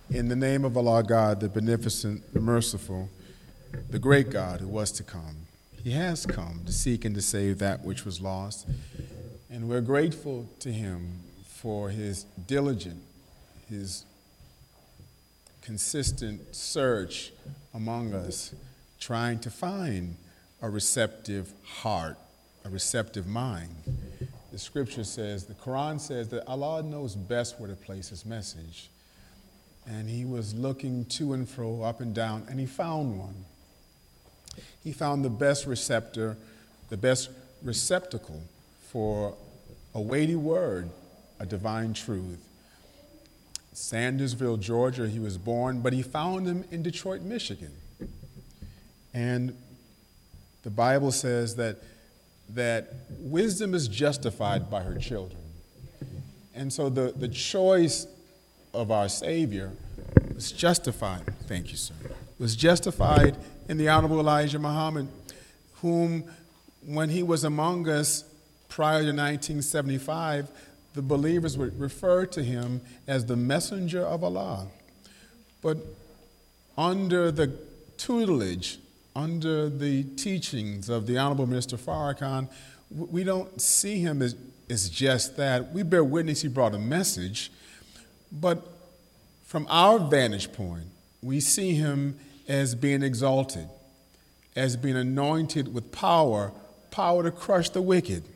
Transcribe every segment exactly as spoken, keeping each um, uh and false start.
In the name of Allah God, the beneficent, the merciful, the great God who was to come. He has come to seek and to save that which was lost. And we're grateful to him for his diligent, his consistent search among us, trying to find a receptive heart, a receptive mind. The scripture says, the Quran says that Allah knows best where to place his message. And he was looking to and fro, up and down, and he found one. He found the best receptor, the best receptacle for a weighty word, a divine truth. Sandersville, Georgia, he was born, but he found him in Detroit, Michigan. And the Bible says that, that wisdom is justified by her children. And so the, the choice of our Savior was justified, thank you, sir, was justified in the Honorable Elijah Muhammad, whom, when he was among us prior to nineteen seventy-five, the believers would refer to him as the messenger of Allah. But under the tutelage, under the teachings of the Honorable Mister Farrakhan, we don't see him as, as just that. We bear witness he brought a message, but from our vantage point, we see him as being exalted, as being anointed with power, power to crush the wicked.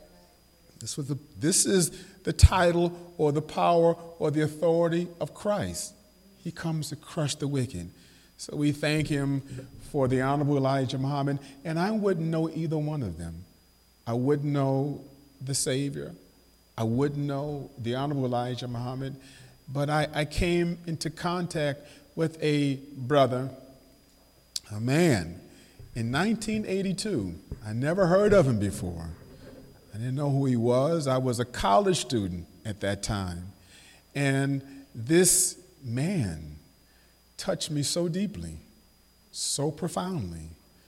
This, was the, this is the title or the power or the authority of Christ. He comes to crush the wicked. So we thank him for the Honorable Elijah Muhammad, and I wouldn't know either one of them. I wouldn't know the Savior. I wouldn't know the Honorable Elijah Muhammad. But I, I came into contact with a brother, a man, in nineteen eighty-two. I never heard of him before. I didn't know who he was. I was a college student at that time. And this man touched me so deeply, so profoundly,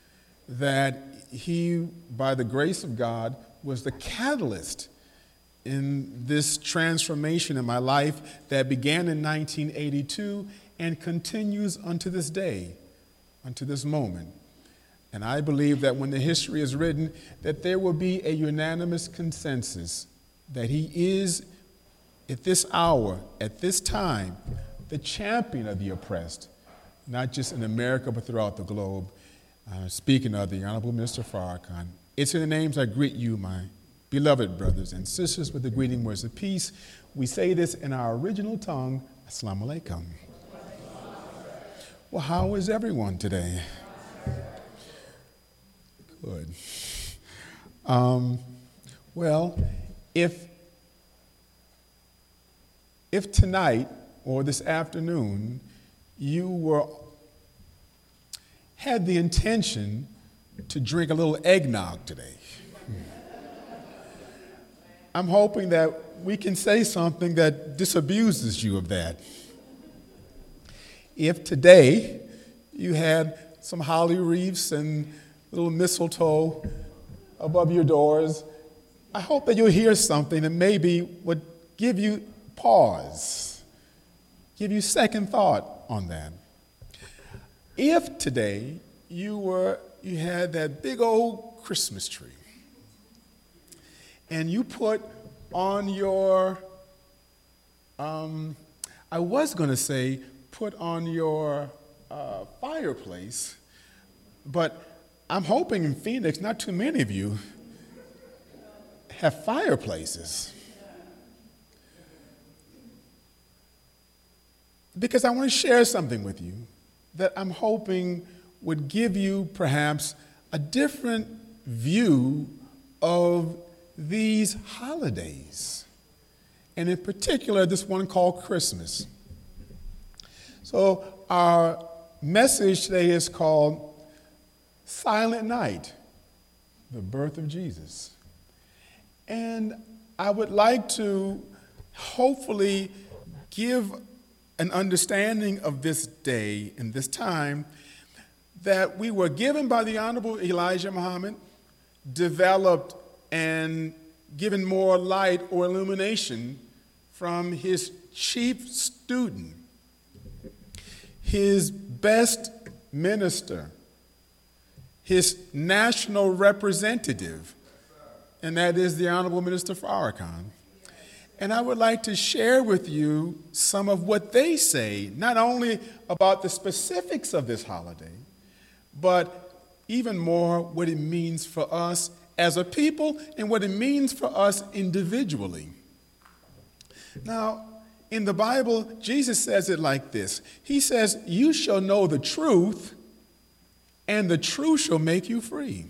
that he, by the grace of God, was the catalyst in this transformation in my life that began in nineteen eighty-two and continues unto this day, unto this moment. And I believe that when the history is written, that there will be a unanimous consensus that he is, at this hour, at this time, the champion of the oppressed, not just in America, but throughout the globe. Uh, speaking of the Honorable Mister Farrakhan, it's in the names I greet you, my beloved brothers and sisters, with the greeting words of peace. We say this in our original tongue, Assalamu alaikum. Well, how is everyone today? Good. Um, well, if, if tonight or this afternoon you were, had the intention to drink a little eggnog today, I'm hoping that we can say something that disabuses you of that. If today you had some holly wreaths and little mistletoe above your doors, I hope that you'll hear something that maybe would give you pause, give you second thought on that. If today you were, you had that big old Christmas tree, and you put on your, um, I was going to say, put on your uh, fireplace, but I'm hoping in Phoenix, not too many of you have fireplaces. Because I want to share something with you that I'm hoping would give you perhaps a different view of these holidays, and in particular, this one called Christmas. So our message today is called Silent Night, the Birth of Jesus. And I would like to hopefully give an understanding of this day and this time that we were given by the Honorable Elijah Muhammad, developed and given more light or illumination from his chief student, his best minister, his national representative, and that is the Honorable Minister Farrakhan. And I would like to share with you some of what they say, not only about the specifics of this holiday, but even more what it means for us as a people and what it means for us individually. Now, in the Bible, Jesus says it like this. He says, "You shall know the truth, and the truth shall make you free."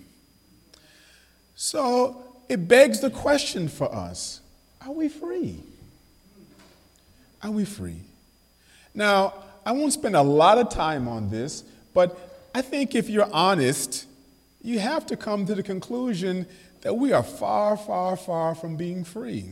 So it begs the question for us, are we free? Are we free? Now, I won't spend a lot of time on this, but I think if you're honest, you have to come to the conclusion that we are far, far, far from being free.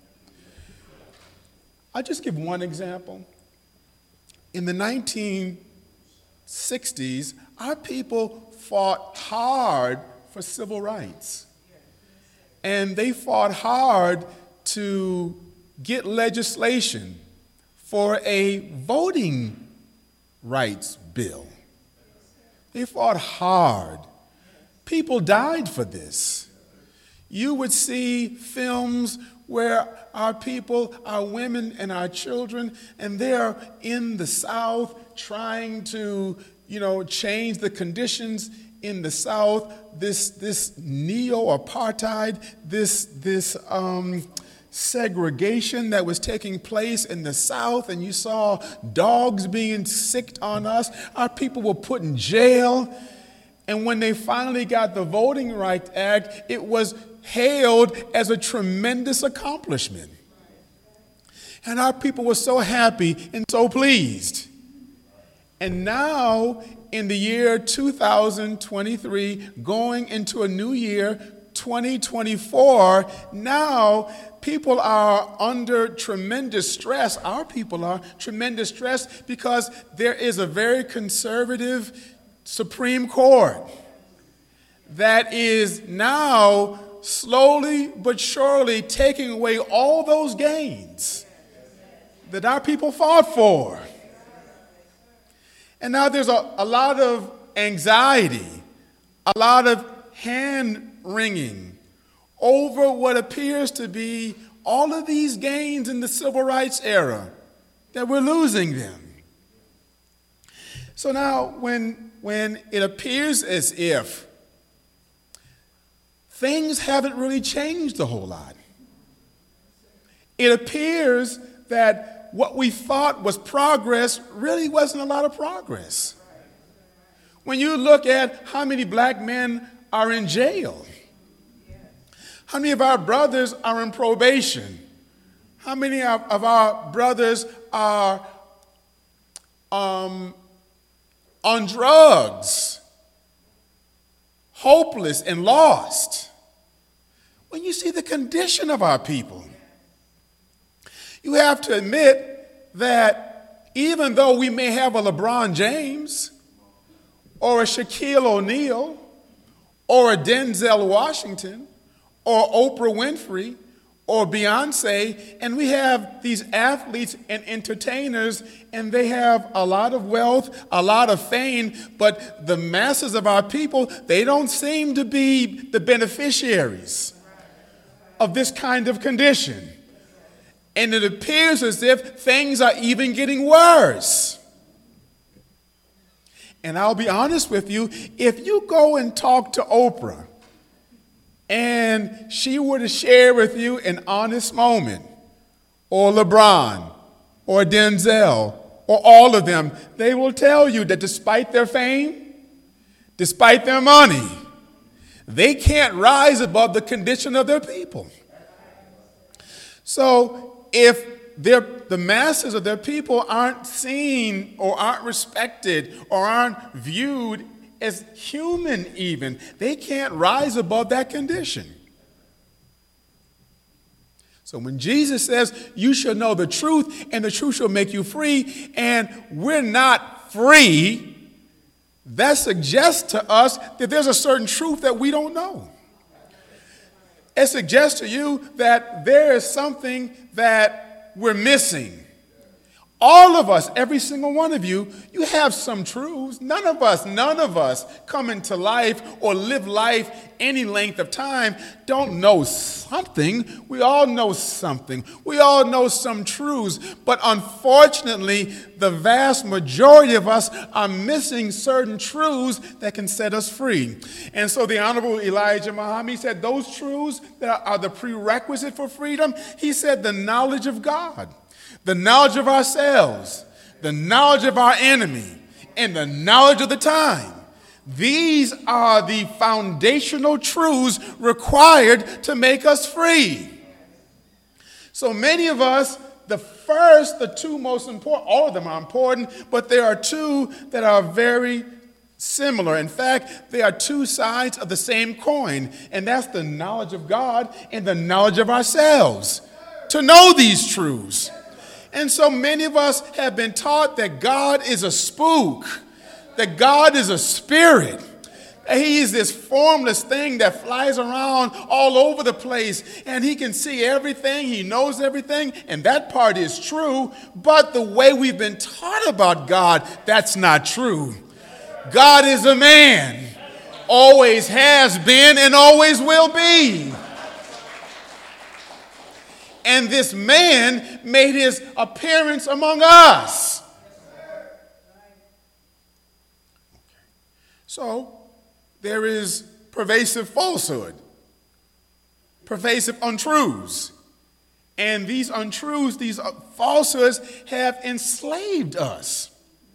I'll just give one example. In the nineteen sixties, our people fought hard for civil rights. And they fought hard to get legislation for a voting rights bill. They fought hard. People died for this. You would see films where our people, our women and our children, and they're in the South trying to, you know, change the conditions in the South, this, this neo-apartheid, this, this um, segregation that was taking place in the South, and you saw dogs being sicked on us. Our people were put in jail. And when they finally got the Voting Rights Act, it was hailed as a tremendous accomplishment. And our people were so happy and so pleased. And now, in the year two thousand twenty-three, going into a new year, twenty twenty-four, now people are under tremendous stress. Our people are tremendous stress because there is a very conservative Supreme Court that is now slowly but surely taking away all those gains that our people fought for. And now there's a, a lot of anxiety, a lot of hand-wringing over what appears to be all of these gains in the civil rights era, that we're losing them. So now when, when it appears as if things haven't really changed a whole lot, it appears that what we thought was progress really wasn't a lot of progress. When you look at how many black men are in jail, how many of our brothers are in probation, how many of, of our brothers are um, on drugs, hopeless and lost. When you see the condition of our people, you have to admit that even though we may have a LeBron James or a Shaquille O'Neal or a Denzel Washington or Oprah Winfrey or Beyonce, and we have these athletes and entertainers, and they have a lot of wealth, a lot of fame, but the masses of our people, they don't seem to be the beneficiaries of this kind of condition. And it appears as if things are even getting worse. And I'll be honest with you, if you go and talk to Oprah and she were to share with you an honest moment, or LeBron, or Denzel, or all of them, they will tell you that despite their fame, despite their money, they can't rise above the condition of their people. So if the masses of their people aren't seen or aren't respected or aren't viewed as human even, they can't rise above that condition. So when Jesus says, you shall know the truth and the truth shall make you free, and we're not free, that suggests to us that there's a certain truth that we don't know. It suggests to you that there is something that we're missing. All of us, every single one of you, you have some truths. None of us, none of us come into life or live life any length of time don't know something. We all know something. We all know some truths. But unfortunately, the vast majority of us are missing certain truths that can set us free. And so the Honorable Elijah Muhammad said those truths that are the prerequisite for freedom, he said the knowledge of God, the knowledge of ourselves, the knowledge of our enemy, and the knowledge of the time. These are the foundational truths required to make us free. So many of us, the first, the two most important, all of them are important, but there are two that are very similar. In fact, they are two sides of the same coin, and that's the knowledge of God and the knowledge of ourselves. To know these truths. And so many of us have been taught that God is a spook, that God is a spirit, that he is this formless thing that flies around all over the place, and he can see everything, he knows everything, and that part is true, but the way we've been taught about God, that's not true. God is a man, always has been and always will be. And this man made his appearance among us. So there is pervasive falsehood, pervasive untruths. And these untruths, these falsehoods have enslaved us.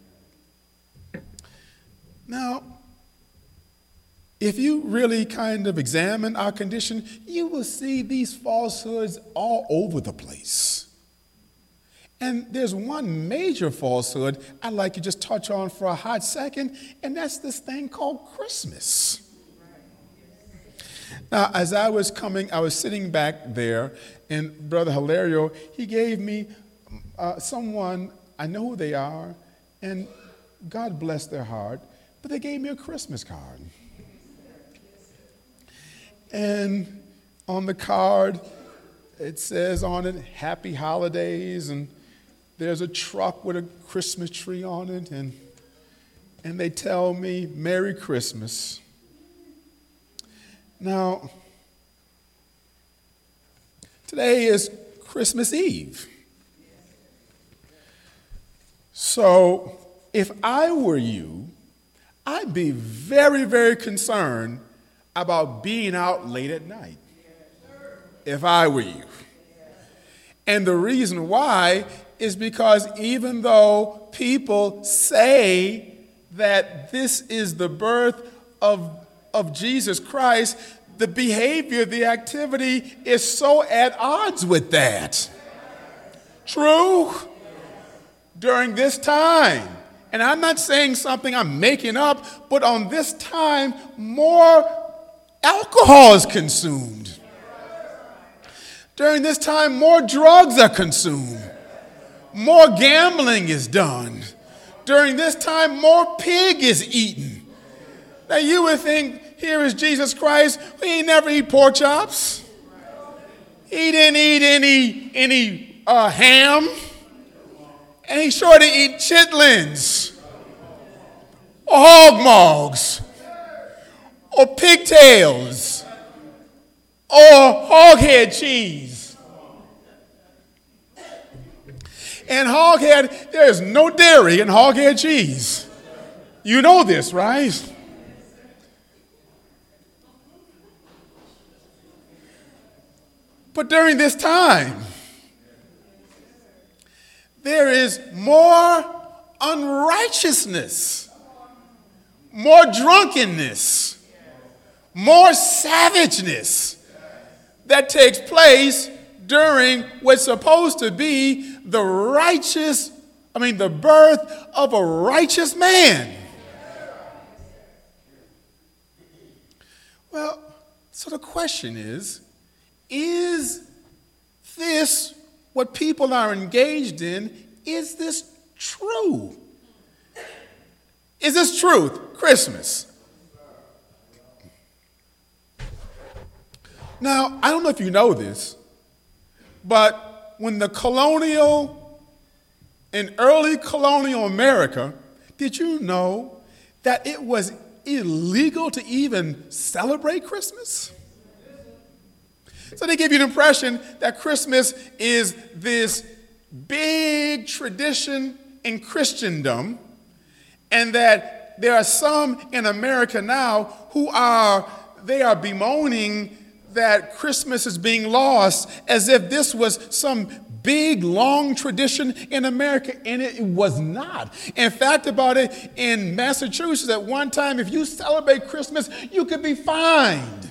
Now, if you really kind of examine our condition, you will see these falsehoods all over the place. And there's one major falsehood I'd like to just touch on for a hot second, and that's this thing called Christmas. Now, as I was coming, I was sitting back there, and Brother Hilario, he gave me uh, someone, I know who they are, and God bless their heart, but they gave me a Christmas card. And on the card, it says on it, Happy Holidays, and there's a truck with a Christmas tree on it, and, and they tell me, Merry Christmas. Now, today is Christmas Eve. So if I were you, I'd be very, very concerned about being out late at night, if I were you. And the reason why is because even though people say that this is the birth of, of Jesus Christ, the behavior, the activity is so at odds with that. True? During this time, and I'm not saying something I'm making up, but on this time, more alcohol is consumed. During this time, more drugs are consumed. More gambling is done. During this time, more pig is eaten. Now you would think, here is Jesus Christ. He never eat pork chops. He didn't eat any, any uh, ham. And he sure to eat chitlins or hog mogs or pigtails or hoghead cheese. And hoghead, there is no dairy in hoghead cheese. You know this, right? But during this time, there is more unrighteousness, more drunkenness, more savageness that takes place during what's supposed to be the righteous, I mean, the birth of a righteous man. Well, so the question is, is this what people are engaged in? Is this true? Is this truth? Christmas. Now, I don't know if you know this, but when the colonial in early colonial America, did you know that it was illegal to even celebrate Christmas? So they give you the impression that Christmas is this big tradition in Christendom, and that there are some in America now who are, they are bemoaning that Christmas is being lost as if this was some big, long tradition in America, and it was not. In fact, about it, in Massachusetts at one time, if you celebrate Christmas, you could be fined.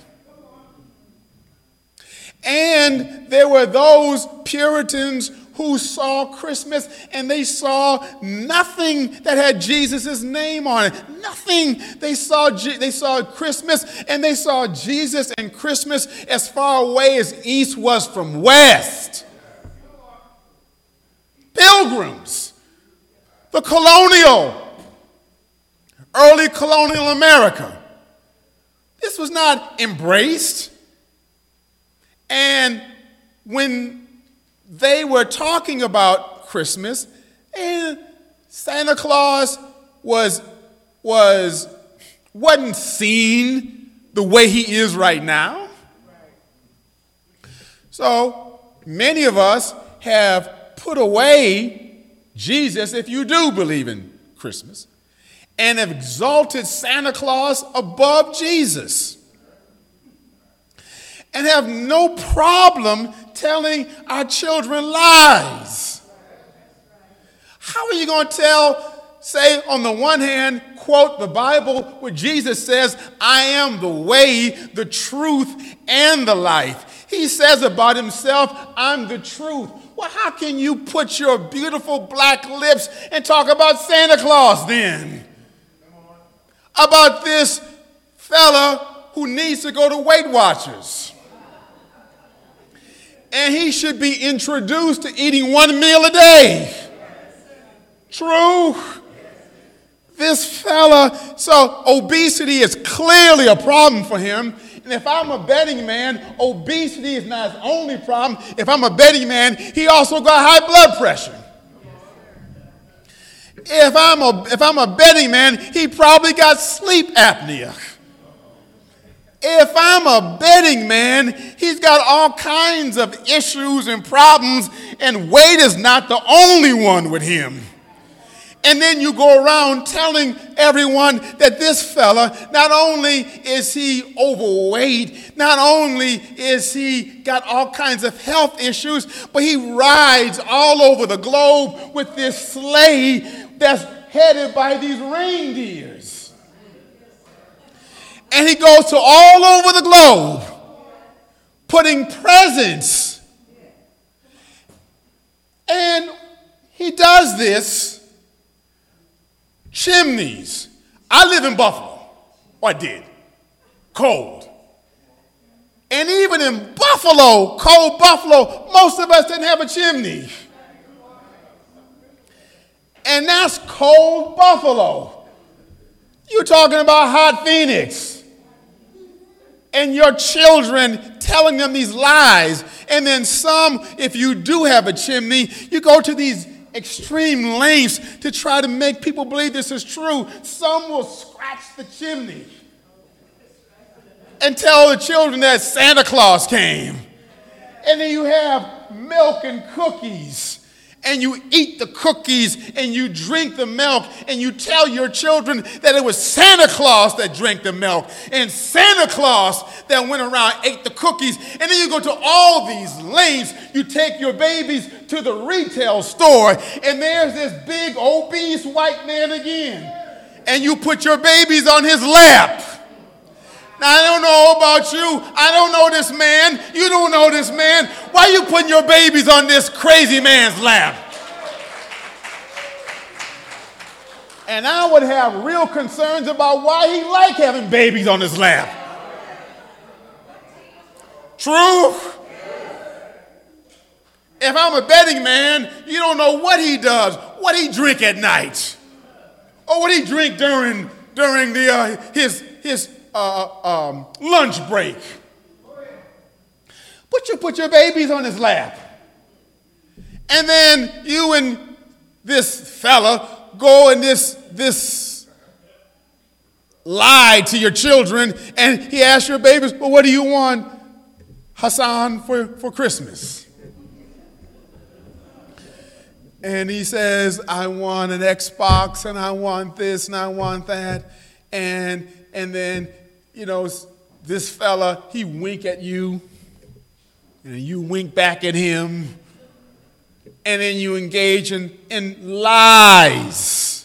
And there were those Puritans who saw Christmas and they saw nothing that had Jesus' name on it. Nothing. They saw, they saw Christmas and they saw Jesus and Christmas as far away as east was from west. Pilgrims. The colonial, early colonial America. This was not embraced. And when they were talking about Christmas, and Santa Claus was, was, wasn't seen the way he is right now. So many of us have put away Jesus, if you do believe in Christmas, and have exalted Santa Claus above Jesus. And have no problem telling our children lies. How are you going to tell, say, on the one hand, quote the Bible where Jesus says, I am the way, the truth, and the life. He says about himself, I'm the truth. Well, how can you put your beautiful black lips and talk about Santa Claus then? About this fella who needs to go to Weight Watchers. And he should be introduced to eating one meal a day. True. This fella, so obesity is clearly a problem for him. And if I'm a betting man, obesity is not his only problem. If I'm a betting man, he also got high blood pressure. If I'm a, if I'm a betting man, he probably got sleep apnea. If I'm a betting man, he's got all kinds of issues and problems, and weight is not the only one with him. And then you go around telling everyone that this fella, not only is he overweight, not only is he got all kinds of health issues, but he rides all over the globe with this sleigh that's headed by these reindeers. And he goes to all over the globe, putting presents. And he does this, chimneys. I live in Buffalo, or I did, cold. And even in Buffalo, cold Buffalo, most of us didn't have a chimney. And that's cold Buffalo. You're talking about hot Phoenix. And your children telling them these lies. And then some, if you do have a chimney, you go to these extreme lengths to try to make people believe this is true. Some will scratch the chimney and tell the children that Santa Claus came. And then you have milk and cookies. And you eat the cookies and you drink the milk and you tell your children that it was Santa Claus that drank the milk and Santa Claus that went around ate the cookies. And then you go to all these lengths. You take your babies to the retail store and there's this big obese white man again. And you put your babies on his lap. Now, I don't know about you. I don't know this man. You don't know this man. Why are you putting your babies on this crazy man's lap? And I would have real concerns about why he liked having babies on his lap. True? If I'm a betting man, you don't know what he does, what he drink at night, or what he drink during during the uh, his his. Uh, um, lunch break. But you put your babies on his lap. And then you and this fella go and this, this lie to your children, and he asks your babies, well, what do you want, Hassan, for, for Christmas? And he says, I want an Xbox, and I want this, and I want that. And, and then, you know, this fella, he wink at you, and you wink back at him, and then you engage in, in lies.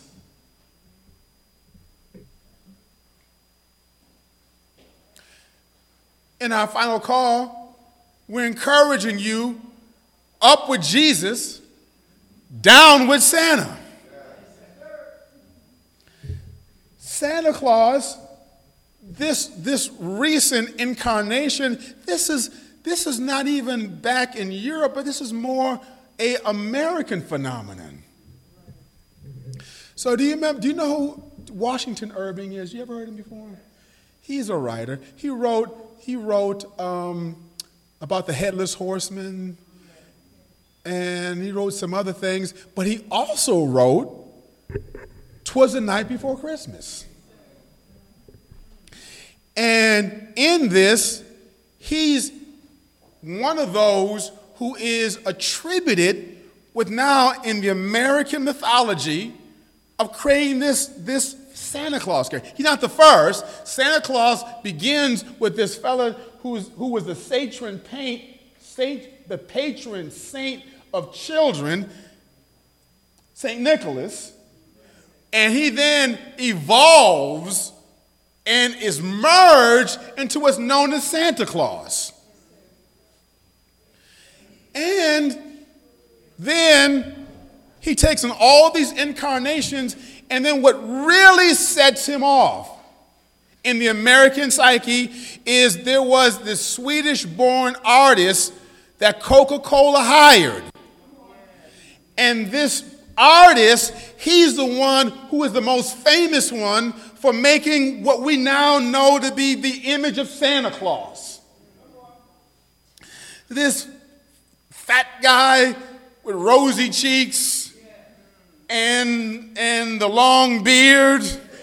In our final call, we're encouraging you up with Jesus, down with Santa. Santa Claus, this, this recent incarnation, this is, this is not even back in Europe, but this is more an American phenomenon. So do you remember, do you know who Washington Irving is? You ever heard him before? He's a writer. He wrote, he wrote um, about the Headless Horseman, and he wrote some other things, but he also wrote "'Twas the Night Before Christmas." And in this, he's one of those who is attributed with now in the American mythology of creating this, this Santa Claus character. He's not the first. Santa Claus begins with this fella who's, who was the patron paint, saint, the patron saint of children, Saint Nicholas, and he then evolves and is merged into what's known as Santa Claus. And then he takes on all these incarnations, and then what really sets him off in the American psyche is there was this Swedish-born artist that Coca-Cola hired. And this artist, he's the one who is the most famous one for making what we now know to be the image of Santa Claus. This fat guy with rosy cheeks and, and the long beard.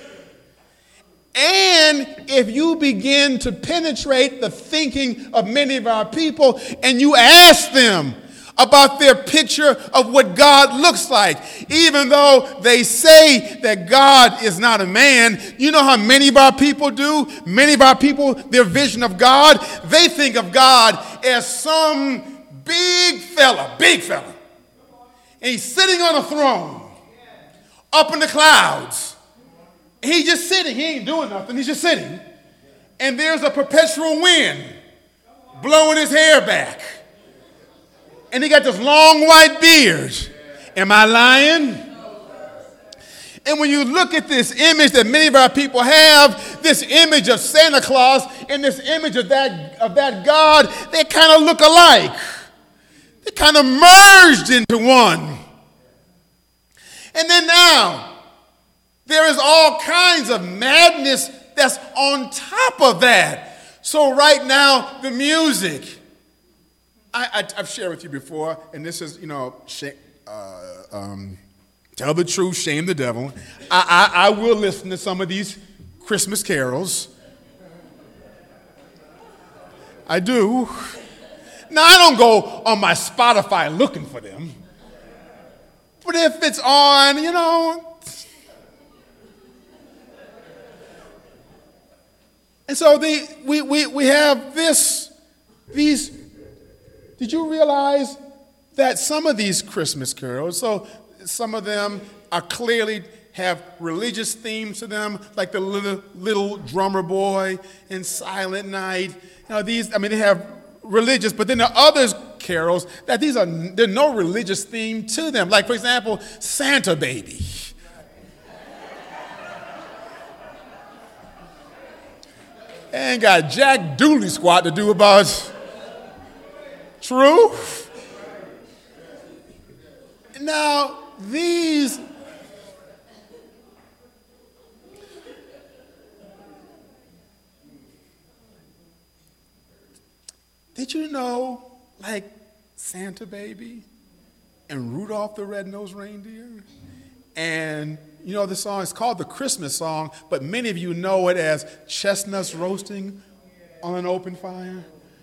And if you begin to penetrate the thinking of many of our people and you ask them about their picture of what God looks like, even though they say that God is not a man, you know how many of our people do? Many of our people, their vision of God, they think of God as some big fella, big fella. And he's sitting on a throne up in the clouds. He's just sitting. He ain't doing nothing. He's just sitting. And there's a perpetual wind blowing his hair back. And he got this long white beard. Am I lying? And when you look at this image that many of our people have, this image of Santa Claus and this image of that, of that God, they kind of look alike. They kind of merged into one. And then now, there is all kinds of madness that's on top of that. So right now, the music. I, I, I've shared with you before, and this is, you know, sh- uh, um, tell the truth, shame the devil. I, I, I will listen to some of these Christmas carols. I do. Now, I don't go on my Spotify looking for them. But if it's on, you know. And so the, we, we, we have this, these. Did you realize that some of these Christmas carols, so some of them are clearly have religious themes to them, like the little, little drummer boy and Silent Night. You know, these, I mean, they have religious, but then there are other carols that these are, there's no religious theme to them. Like, for example, Santa Baby. Ain't got Jack Dooley squat to do about. True? Now, these, did you know, like Santa Baby and Rudolph the Red-Nosed Reindeer. And you know the song, it's called the Christmas song, but many of you know it as Chestnuts Roasting on an Open Fire.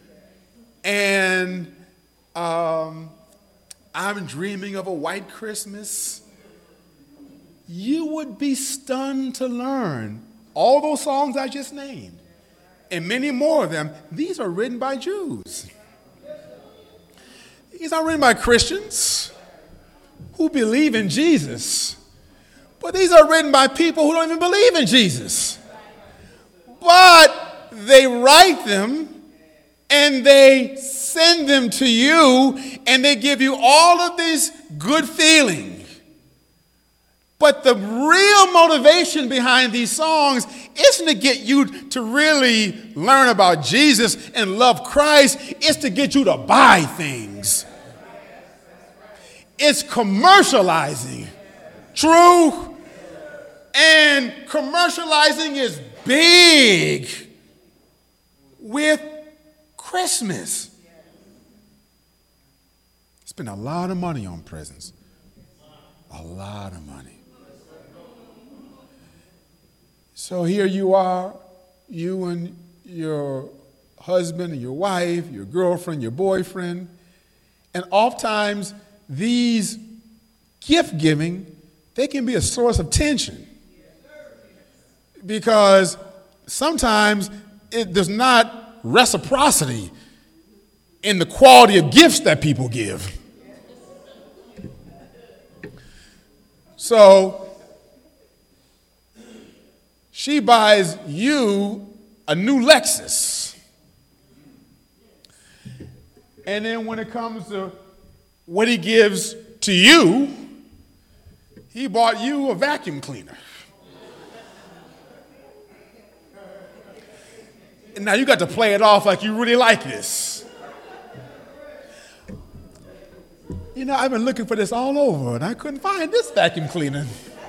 And um, I'm Dreaming of a White Christmas. You would be stunned to learn all those songs I just named, and many more of them, these are written by Jews. These are written by Christians who believe in Jesus. But these are written by people who don't even believe in Jesus. But they write them and they send them to you and they give you all of this good feeling. But the real motivation behind these songs isn't to get you to really learn about Jesus and love Christ. It's to get you to buy things. It's commercializing. True? And commercializing is big with Christmas. Spend a lot of money on presents. A lot of money. So here you are, you and your husband and your wife, your girlfriend, your boyfriend, and oftentimes these gift giving, they can be a source of tension. Because sometimes it, there's not reciprocity in the quality of gifts that people give. So she buys you a new Lexus. And then when it comes to what he gives to you, he bought you a vacuum cleaner. And now you got to play it off like you really like this. You know, I've been looking for this all over, and I couldn't find this vacuum cleaner.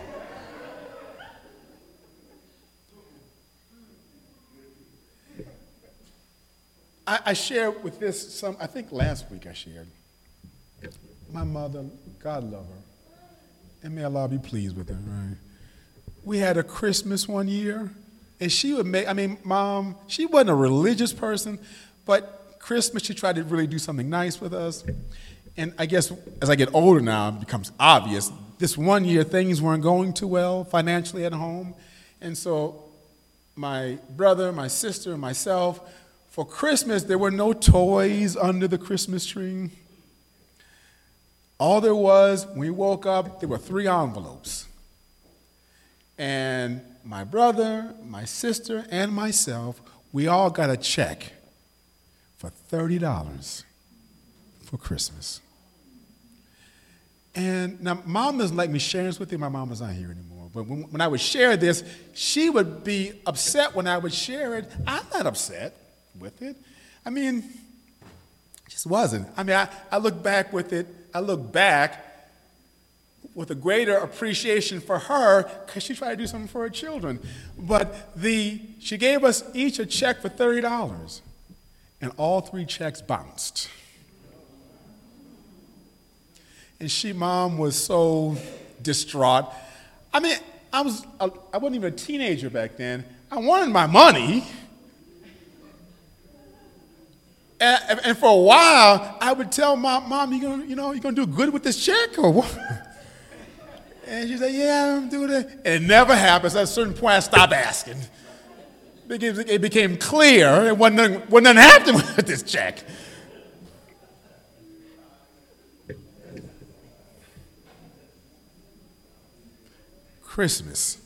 I, I shared with this some, I think last week I shared. My mother, God love her, and may Allah be pleased with her, right? We had a Christmas one year. And she would make, I mean, Mom, she wasn't a religious person, but Christmas, she tried to really do something nice with us. And I guess as I get older now, it becomes obvious. This one year, things weren't going too well financially at home. And so my brother, my sister, and myself, for Christmas, there were no toys under the Christmas tree. All there was, when we woke up, there were three envelopes. And my brother, my sister, and myself, we all got a check for thirty dollars for Christmas. And now, Mom doesn't like me sharing this with you. My mom is not here anymore. But when, when I would share this, she would be upset when I would share it. I'm not upset with it. I mean, it just wasn't. I mean, I, I look back with it, I look back with a greater appreciation for her because she tried to do something for her children. But the she gave us each a check for thirty dollars, and all three checks bounced. And she, Mom, was so distraught. I mean, I was I wasn't even a teenager back then. I wanted my money. And, and for a while, I would tell Mom, Mom, you gonna, you know, you gonna do good with this check or what? And she said, yeah, I'm doing it. And it never happens. At a certain point, I stopped asking. It became clear it wasn't, wasn't happening with this check. Christmas.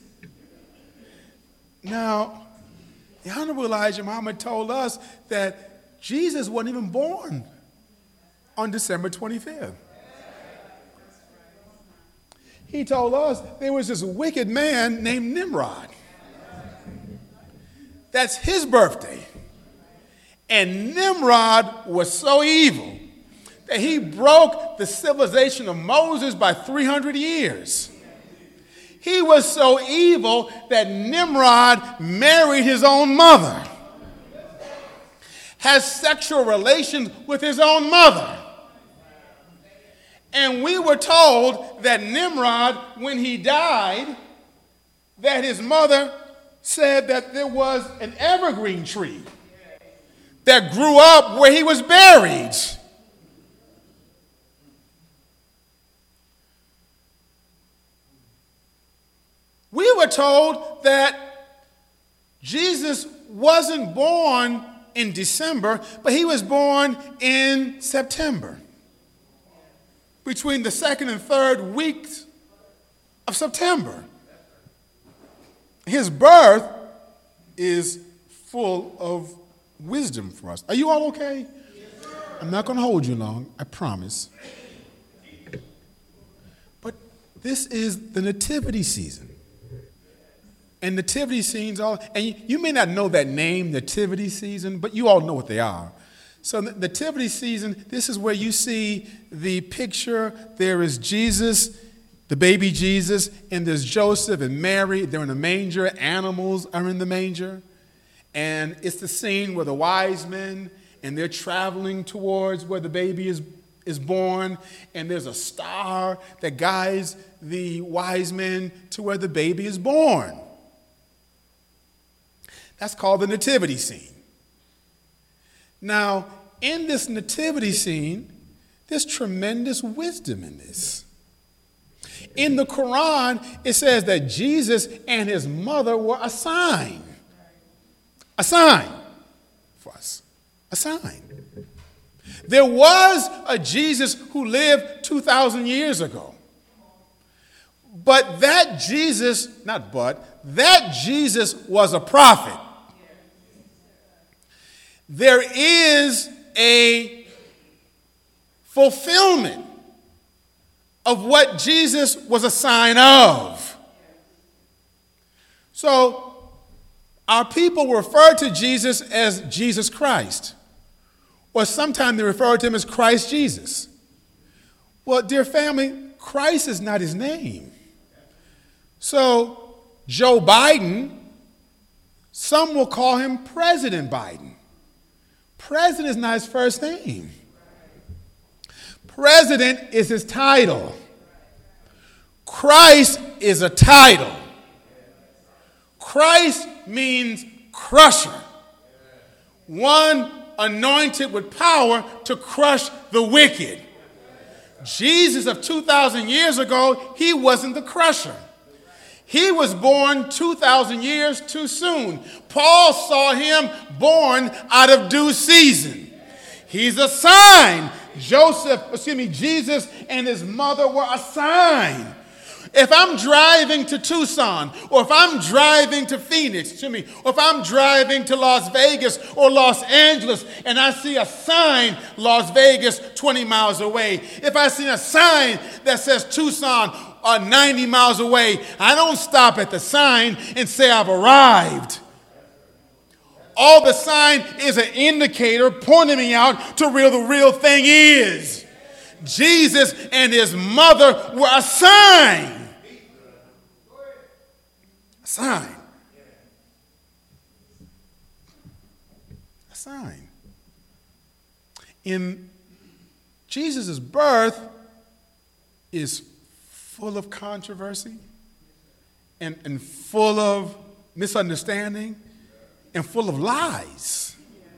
Now, the Honorable Elijah Muhammad told us that Jesus wasn't even born on December twenty-fifth. He told us there was this wicked man named Nimrod. That's his birthday. And Nimrod was so evil that he broke the civilization of Moses by three hundred years. He was so evil that Nimrod married his own mother, has sexual relations with his own mother. And we were told that Nimrod, when he died, that his mother said that there was an evergreen tree that grew up where he was buried. We were told that Jesus wasn't born in December, but he was born in September, between the second and third weeks of September. His birth is full of wisdom for us. Are you all okay? Yes, I'm not going to hold you long, I promise. But this is the nativity season. And nativity scenes, all, and you, you may not know that name, nativity season, but you all know what they are. So the nativity season, this is where you see the picture. There is Jesus, the baby Jesus, and there's Joseph and Mary. They're in the manger. Animals are in the manger. And it's the scene where the wise men, and they're traveling towards where the baby is, is born. And there's a star that guides the wise men to where the baby is born. That's called the nativity scene. Now, in this nativity scene, there's tremendous wisdom in this. In the Quran, it says that Jesus and his mother were a sign. A sign for us. A sign. There was a Jesus who lived two thousand years ago. But that Jesus, not but, that Jesus was a prophet. There is a fulfillment of what Jesus was a sign of. So, our people refer to Jesus as Jesus Christ, or sometimes they refer to him as Christ Jesus. Well, dear family, Christ is not his name. So, Joe Biden, some will call him President Biden. President is not his first name. President is his title. Christ is a title. Christ means crusher. One anointed with power to crush the wicked. Jesus of two thousand years ago, he wasn't the crusher. He was born two thousand years too soon. Paul saw him born out of due season. He's a sign. Joseph, excuse me, Jesus and his mother were a sign. If I'm driving to Tucson, or if I'm driving to Phoenix, excuse me, or if I'm driving to Las Vegas or Los Angeles, and I see a sign, Las Vegas, twenty miles away, if I see a sign that says Tucson, uh, ninety miles away, I don't stop at the sign and say I've arrived. All the sign is an indicator pointing me out to where the real thing is. Jesus and his mother were a sign. A sign. A sign. In Jesus' birth is full of controversy and, and full of misunderstanding and full of lies.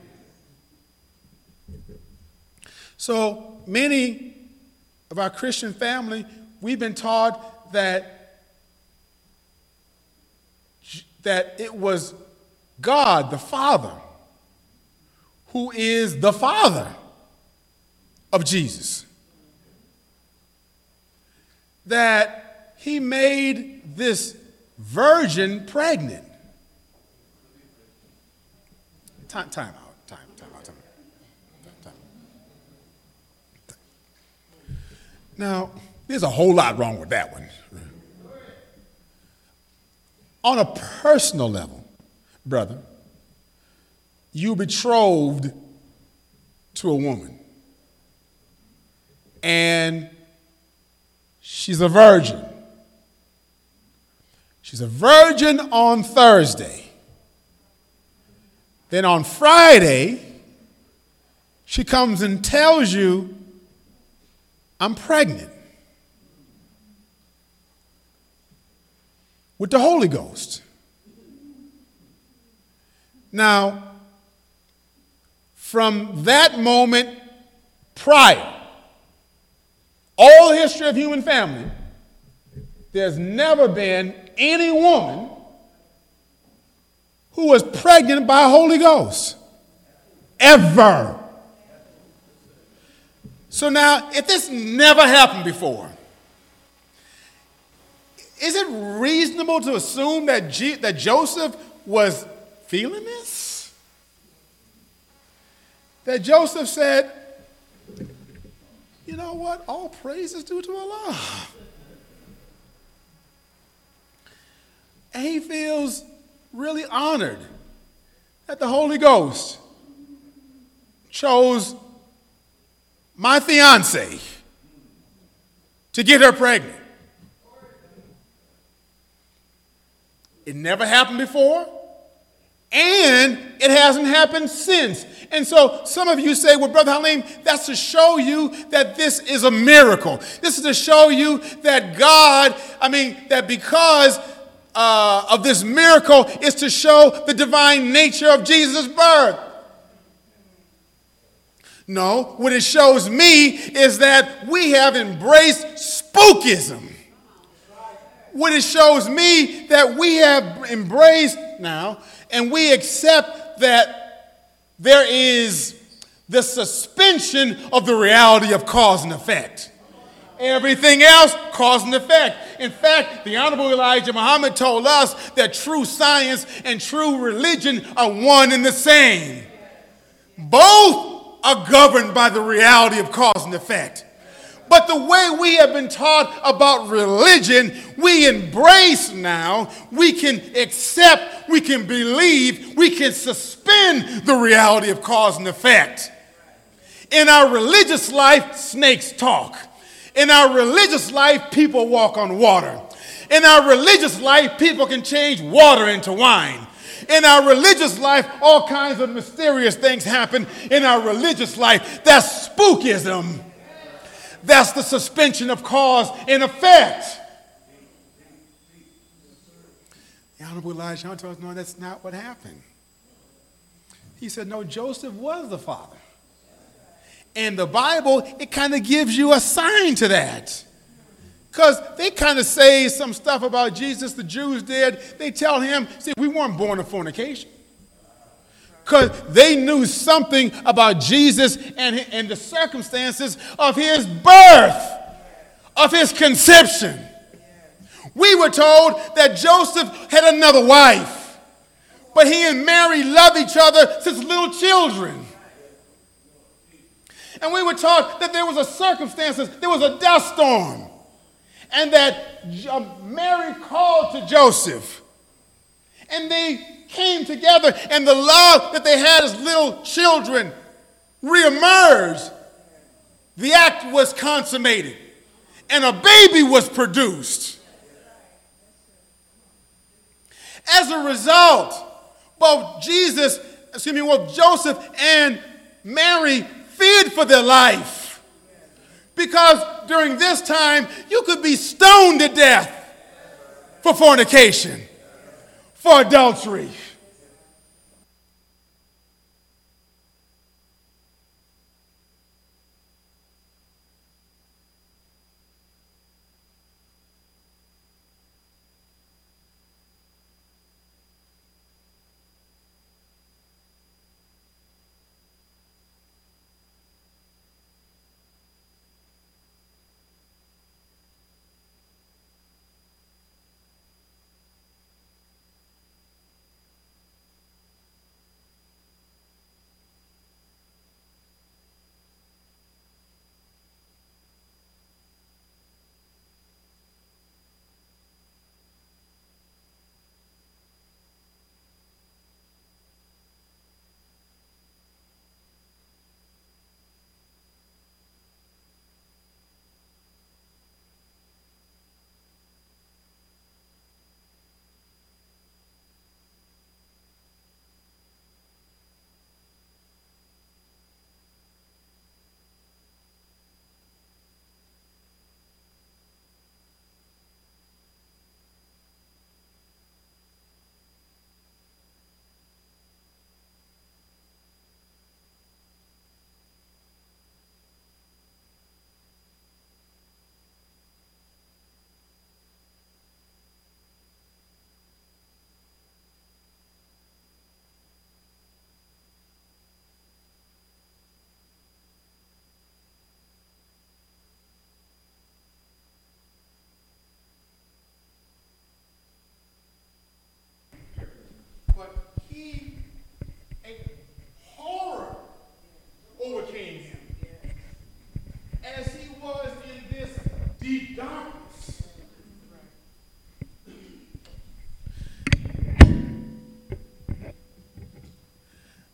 So many of our Christian family, we've been taught that, that it was God, the Father, who is the Father of Jesus. That he made this virgin pregnant. Time, time out, time, time out, time out. Time. Time. Now, there's a whole lot wrong with that one. On a personal level, brother, you betrothed to a woman, and she's a virgin. She's a virgin on Thursday. Then on Friday, she comes and tells you I'm pregnant with the Holy Ghost. Now, from that moment prior, all the history of human family, there's never been any woman who was pregnant by a Holy Ghost. Ever. So now, if this never happened before, is it reasonable to assume that, G- that Joseph was feeling this? That Joseph said, you know what? All praise is due to Allah. And he feels really honored that the Holy Ghost chose my fiance to get her pregnant. It never happened before, and it hasn't happened since. And so some of you say, well, Brother Halim, that's to show you that this is a miracle. This is to show you that God, I mean, that because uh, of this miracle is to show the divine nature of Jesus' birth. No, what it shows me is that we have embraced spookism. What it shows me that we have embraced now, and we accept that there is the suspension of the reality of cause and effect. Everything else, cause and effect. In fact, the Honorable Elijah Muhammad told us that true science and true religion are one and the same. Both are governed by the reality of cause and effect. But the way we have been taught about religion, we embrace now, we can accept, we can believe, we can suspend the reality of cause and effect. In our religious life, snakes talk. In our religious life, people walk on water. In our religious life, people can change water into wine. In our religious life, all kinds of mysterious things happen in our religious life. That's spookism. That's the suspension of cause and effect. The Honorable Elijah told us, no, that's not what happened. He said, no, Joseph was the father. And the Bible, it kind of gives you a sign to that. Because they kind of say some stuff about Jesus, the Jews did. They tell him, see, we weren't born of fornication. Because they knew something about Jesus and, and the circumstances of his birth, of his conception. We were told that Joseph had another wife, but he and Mary loved each other since little children. And we were taught that there was a circumstances, there was a dust storm, and that Mary called to Joseph, and they came together, and the love that they had as little children reemerged. The act was consummated, and a baby was produced. As a result, both Jesus, excuse me, both Joseph and Mary feared for their life, because during this time you could be stoned to death for fornication, for adultery.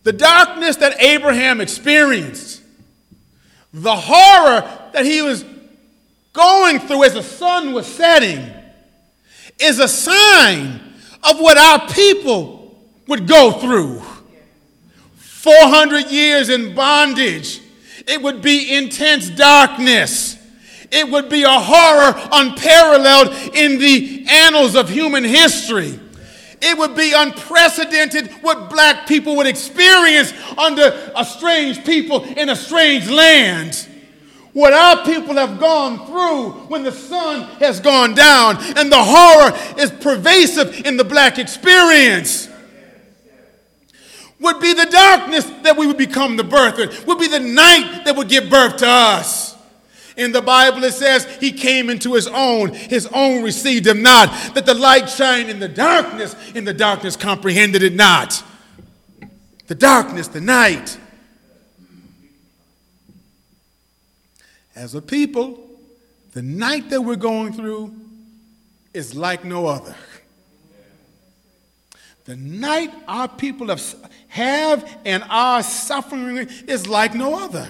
The darkness that Abraham experienced, the horror that he was going through as the sun was setting, is a sign of what our people would go through. four hundred years in bondage. It would be intense darkness. It would be a horror unparalleled in the annals of human history. It would be unprecedented what black people would experience under a strange people in a strange land. What our people have gone through when the sun has gone down, and the horror is pervasive in the black experience, would be the darkness that we would become the birth, would be the night that would give birth to us. In the Bible it says he came into his own, his own received him not, that the light shined in the darkness, and the darkness comprehended it not. The darkness, the night. As a people, the night that we're going through is like no other. The night our people have, have and are suffering is like no other.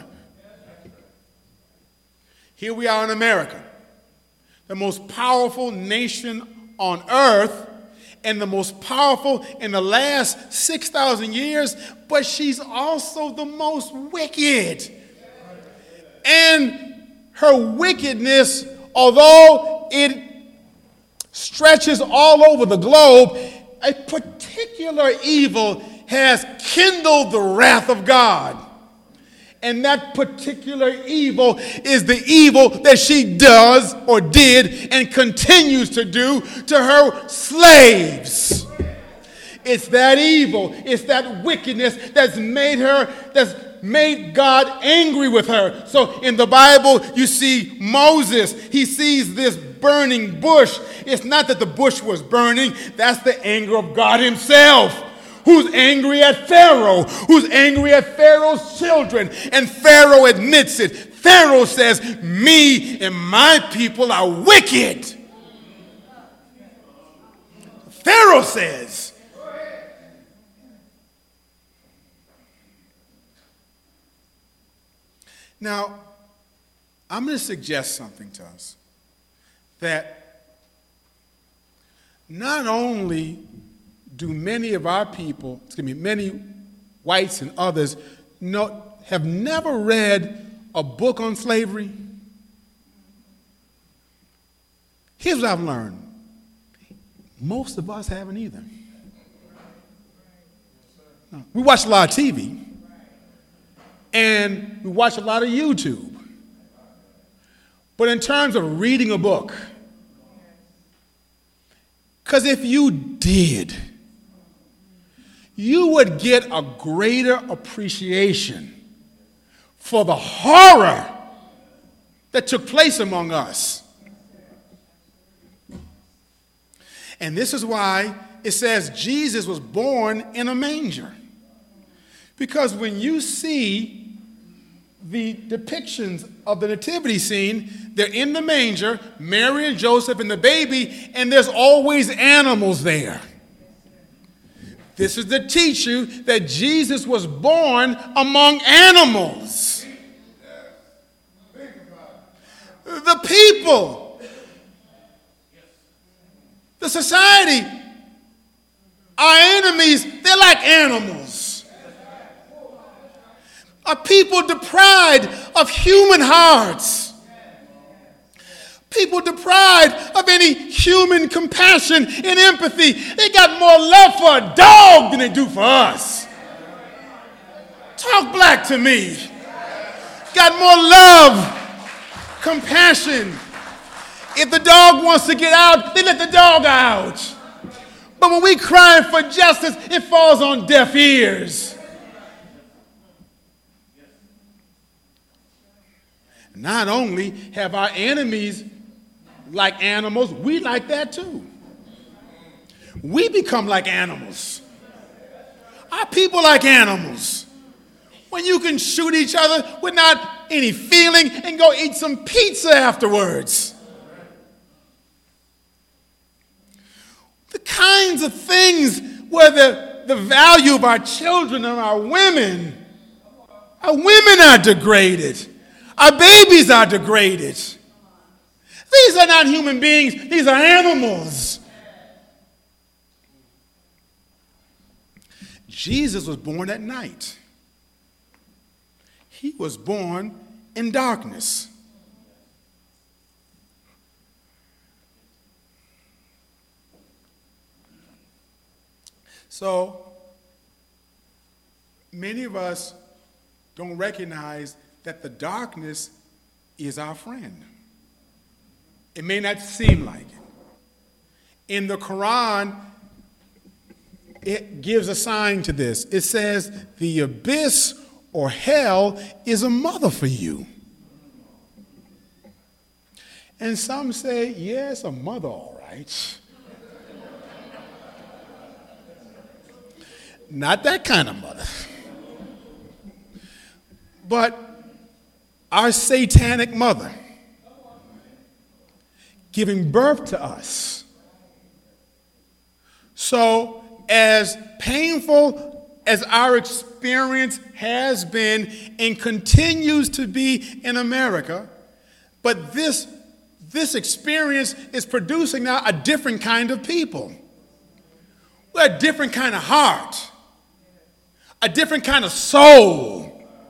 Here we are in America, the most powerful nation on earth and the most powerful in the last six thousand years, but she's also the most wicked. And her wickedness, although it stretches all over the globe, a particular evil has kindled the wrath of God. And that particular evil is the evil that she does or did and continues to do to her slaves. It's that evil, it's that wickedness that's made her, that's made God angry with her. So in the Bible, you see Moses, he sees this burning bush. It's not that the bush was burning, that's the anger of God himself, who's angry at Pharaoh, who's angry at Pharaoh's children. And Pharaoh admits it. Pharaoh says, me and my people are wicked. Pharaoh says. Now, I'm going to suggest something to us, that not only do many of our people, excuse me, many whites and others, know, have never read a book on slavery. Here's what I've learned. Most of us haven't either. No. We watch a lot of T V, and we watch a lot of YouTube. But in terms of reading a book, because if you did, you would get a greater appreciation for the horror that took place among us. And this is why it says Jesus was born in a manger. Because when you see the depictions of the nativity scene, they're in the manger, Mary and Joseph and the baby, and there's always animals there. This is to teach you that Jesus was born among animals. The people, the society, our enemies, they're like animals. A people deprived of human hearts. People deprived of any human compassion and empathy. They got more love for a dog than they do for us. Talk black to me. Got more love, compassion. If the dog wants to get out, they let the dog out. But when we cry for justice, it falls on deaf ears. Not only have our enemies like animals, we like that too. We become like animals. Our people like animals. When you can shoot each other without any feeling and go eat some pizza afterwards. The kinds of things where the the value of our children and our women. Our women are degraded. Our babies are degraded. These are not human beings. These are animals. Jesus was born at night. He was born in darkness. So, many of us don't recognize that the darkness is our friend. It may not seem like it. In the Quran, it gives a sign to this. It says, the abyss or hell is a mother for you. And some say, yeah, it's a mother, all right. Not that kind of mother. But our satanic mother giving birth to us. So, as painful as our experience has been and continues to be in America, but this, this experience is producing now a different kind of people. We're a different kind of heart, a different kind of soul.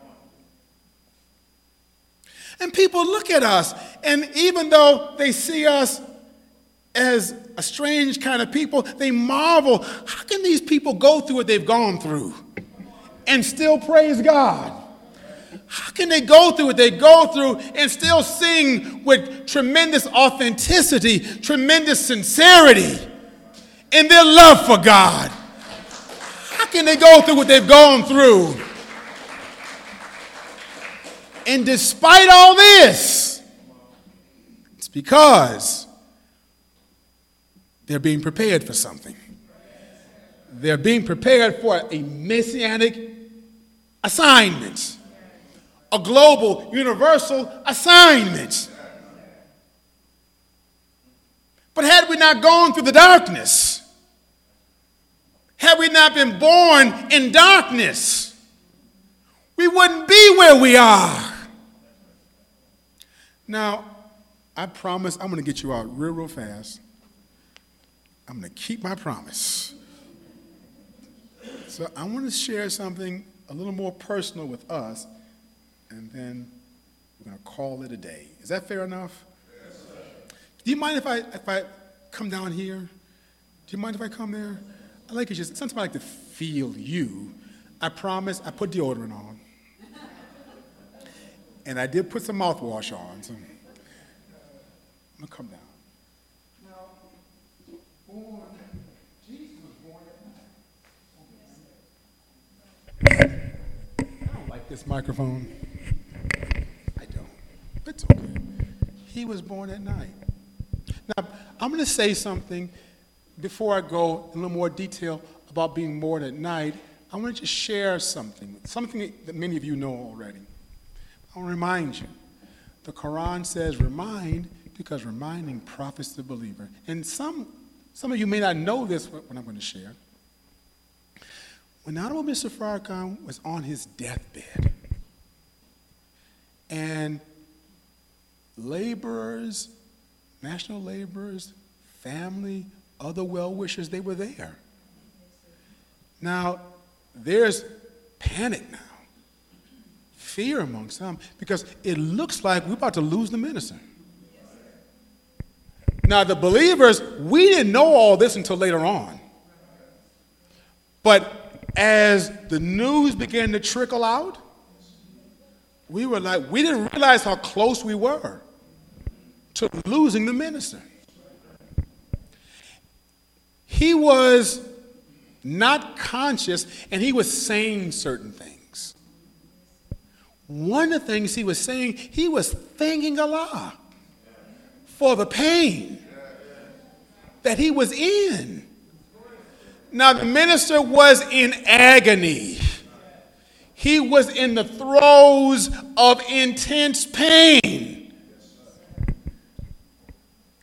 And people look at us, and even though they see us as a strange kind of people, they marvel, how can these people go through what they've gone through and still praise God? How can they go through what they go through and still sing with tremendous authenticity, tremendous sincerity in their love for God? How can they go through what they've gone through? And despite all this, it's because they're being prepared for something. They're being prepared for a messianic assignment, a global, universal assignment. But had we not gone through the darkness, had we not been born in darkness, we wouldn't be where we are. Now, I promise I'm going to get you out real, real fast. I'm going to keep my promise. So I want to share something a little more personal with us, and then we're going to call it a day. Is that fair enough? Yes, sir. Do you mind if I if I come down here? Do you mind if I come there? I like it just, sometimes I like to feel you. I promise I put deodorant on. And I did put some mouthwash on, so I'm going to come down. Now, born, Jesus was born at night. I don't like this microphone. I don't. It's okay. He was born at night. Now, I'm going to say something before I go in a little more detail about being born at night. I want to just share something, something that many of you know already. I'll remind you. The Quran says remind because reminding profits the believer. And some, some of you may not know this, what I'm going to share. When Honorable Mister Farrakhan was on his deathbed, and laborers, national laborers, family, other well-wishers, they were there. Now, there's panic now. Fear among some, because it looks like we're about to lose the minister. Now, the believers, we didn't know all this until later on. But as the news began to trickle out, we were like, we didn't realize how close we were to losing the minister. He was not conscious, and he was saying certain things. One of the things he was saying, he was thanking Allah for the pain that he was in. Now, the minister was in agony. He was in the throes of intense pain,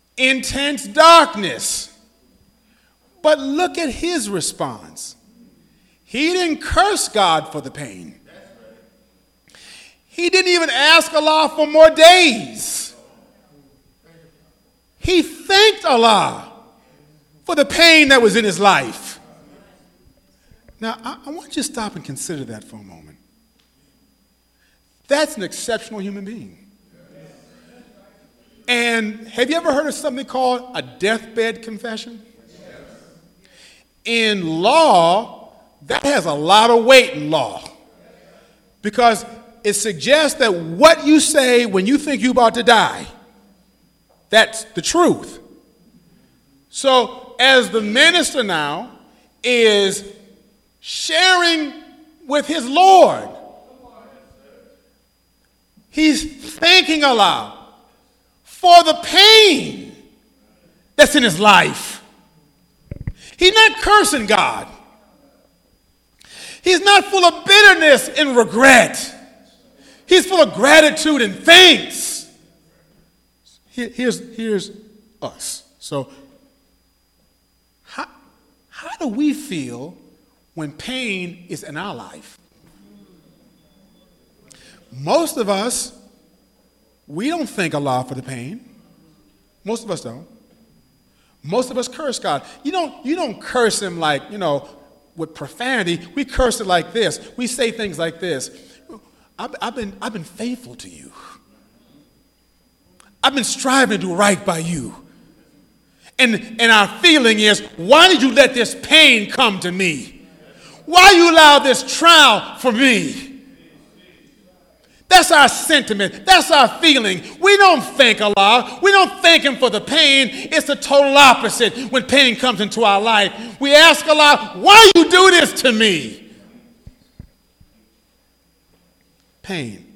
intense darkness. But look at his response. He didn't curse God for the pain. He didn't even ask Allah for more days. He thanked Allah for the pain that was in his life. Now, I, I want you to stop and consider that for a moment. That's an exceptional human being. And have you ever heard of something called a deathbed confession? In law, that has a lot of weight in law. Because it suggests that what you say when you think you're about to die, that's the truth. So as the minister now is sharing with his Lord, he's thanking Allah for the pain that's in his life. He's not cursing God. He's not full of bitterness and regret. He's full of gratitude and thanks. Here's, here's us. So how, how do we feel when pain is in our life? Most of us, we don't thank Allah for the pain. Most of us don't. Most of us curse God. You don't, you don't curse him like, you know, with profanity. We curse it like this. We say things like this. I've, I've, been, I've been faithful to you. I've been striving to do right by you. And, and our feeling is, why did you let this pain come to me? Why you allow this trial for me? That's our sentiment. That's our feeling. We don't thank Allah. We don't thank him for the pain. It's the total opposite when pain comes into our life. We ask Allah, why you do this to me? Pain.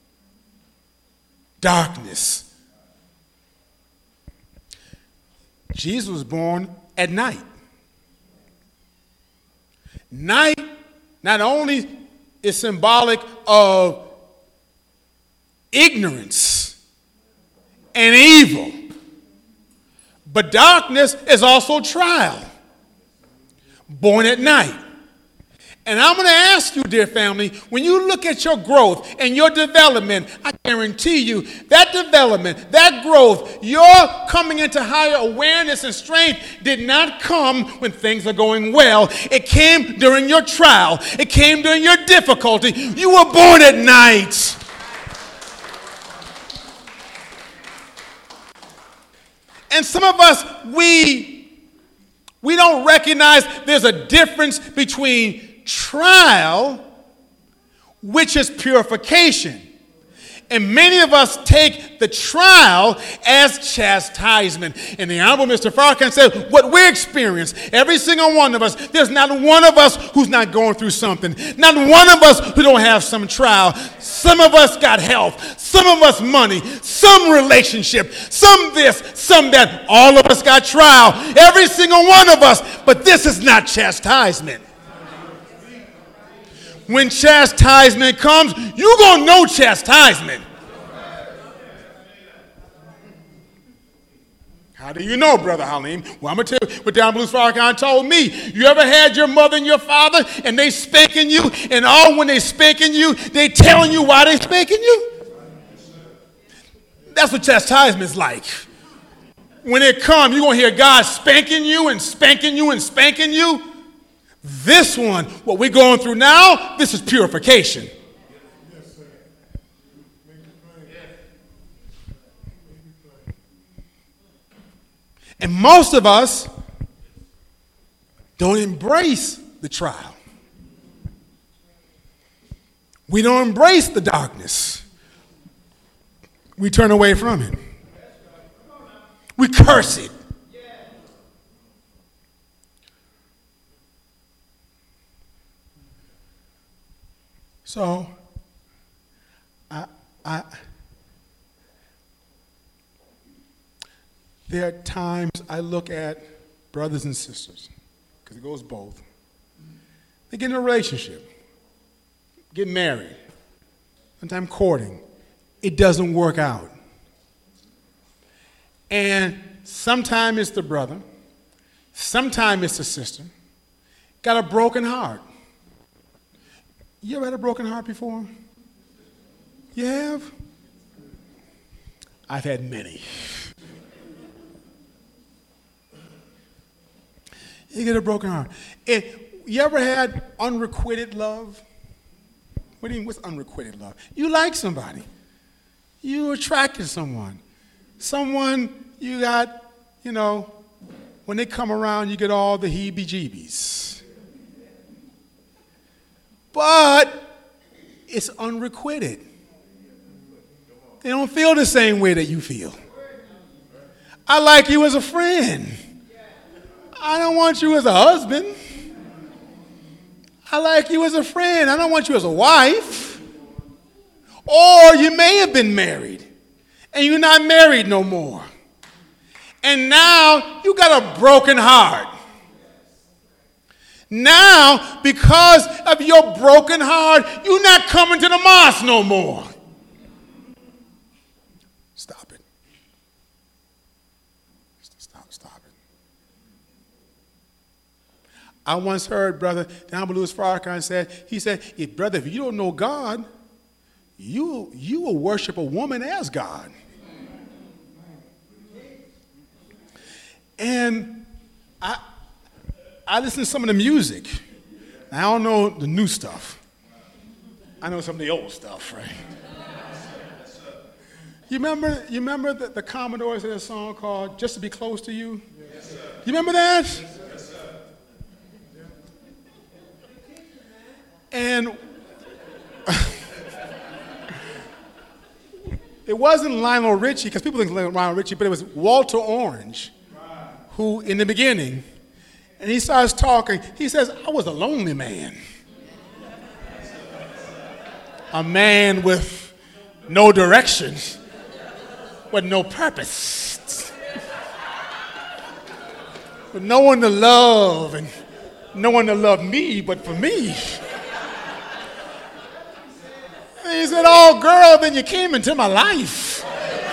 Darkness. Jesus was born at night. Night not only is symbolic of ignorance and evil, but darkness is also trial. Born at night. And I'm going to ask you, dear family, when you look at your growth and your development, I guarantee you that development, that growth, your coming into higher awareness and strength did not come when things are going well. It came during your trial. It came during your difficulty. You were born at night. And some of us, we, we don't recognize there's a difference between trial, which is purification. And many of us take the trial as chastisement. And the Honorable Mister Farrakhan said, what we experience, every single one of us, there's not one of us who's not going through something. Not one of us who don't have some trial. Some of us got health. Some of us money. Some relationship. Some this, some that. All of us got trial. Every single one of us. But this is not chastisement. When chastisement comes, you're going to know chastisement. How do you know, Brother Halim? Well, I'm going to tell you what Down Blues Farrakhan told me. You ever had your mother and your father and they spanking you, and all when they spanking you, they telling you why they spanking you? That's what chastisement's like. When it comes, you're going to hear God spanking you and spanking you and spanking you. This one, what we're going through now, this is purification. Yes, sir. And most of us don't embrace the trial. We don't embrace the darkness. We turn away from it. We curse it. So, I, I, there are times I look at brothers and sisters, because it goes both. They get in a relationship, get married, sometimes courting. It doesn't work out. And sometimes it's the brother, sometimes it's the sister, got a broken heart. You ever had a broken heart before? You have? I've had many. You get a broken heart. It, you ever had unrequited love? What do you mean, what's unrequited love? You like somebody. You attracted someone. Someone you got, you know, when they come around, you get all the heebie-jeebies. But it's unrequited. They don't feel the same way that you feel. I like you as a friend. I don't want you as a husband. I like you as a friend. I don't want you as a wife. Or you may have been married and you're not married no more. And now you got a broken heart. Now, because of your broken heart, you're not coming to the mosque no more. Stop it. Stop, stop it. I once heard Brother Don Louis Farrakhan said, he said, if, brother, if you don't know God, you, you will worship a woman as God. And I, I listen to some of the music. I don't know the new stuff. I know some of the old stuff, right? You remember, you remember the, the Commodores had a song called Just to Be Close to You? Yes, sir. You remember that? Yes, sir. And it wasn't Lionel Richie, because people think Lionel Richie, but it was Walter Orange, who in the beginning, and he starts talking, he says, I was a lonely man. A man with no direction, with no purpose. With no one to love, and no one to love me but for me. And he said, oh, girl, then you came into my life.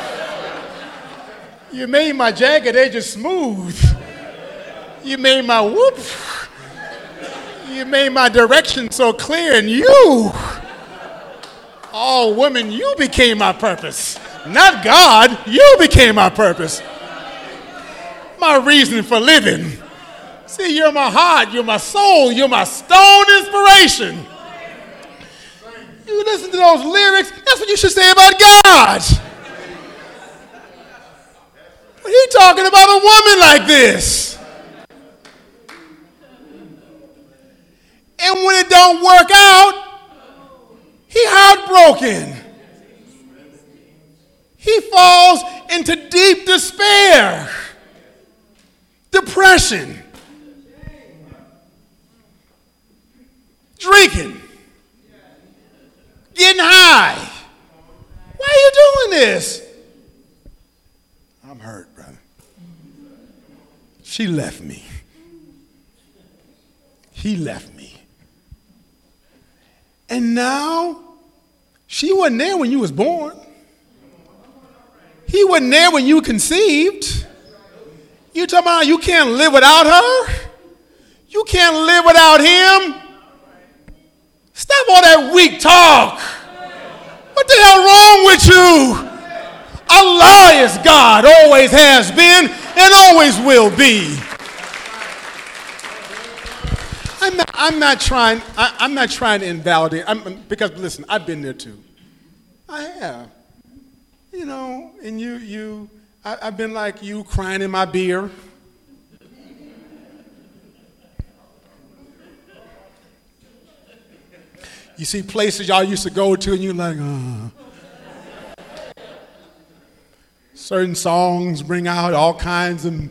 You made my jagged edges smooth. You made my whoop. You made my direction so clear, and you, oh, women, you became my purpose. Not God, you became my purpose. My reason for living. See, you're my heart, you're my soul, you're my stone inspiration. You listen to those lyrics, that's what you should say about God. But he's talking about a woman like this. And when it don't work out, he heartbroken. He falls into deep despair, depression, drinking, getting high. Why are you doing this? I'm hurt, brother. She left me. He left me. And now, she wasn't there when you was born. He wasn't there when you conceived. You talking about you can't live without her? You can't live without him? Stop all that weak talk. What the hell wrong with you? Allah is God, always has been, and always will be. I'm not, I'm not trying, I, I'm not trying to invalidate, I'm, because listen, I've been there too. I have. You know, and you, you, I, I've been like you crying in my beer. You see places y'all used to go to and you're like, oh. Certain songs bring out all kinds of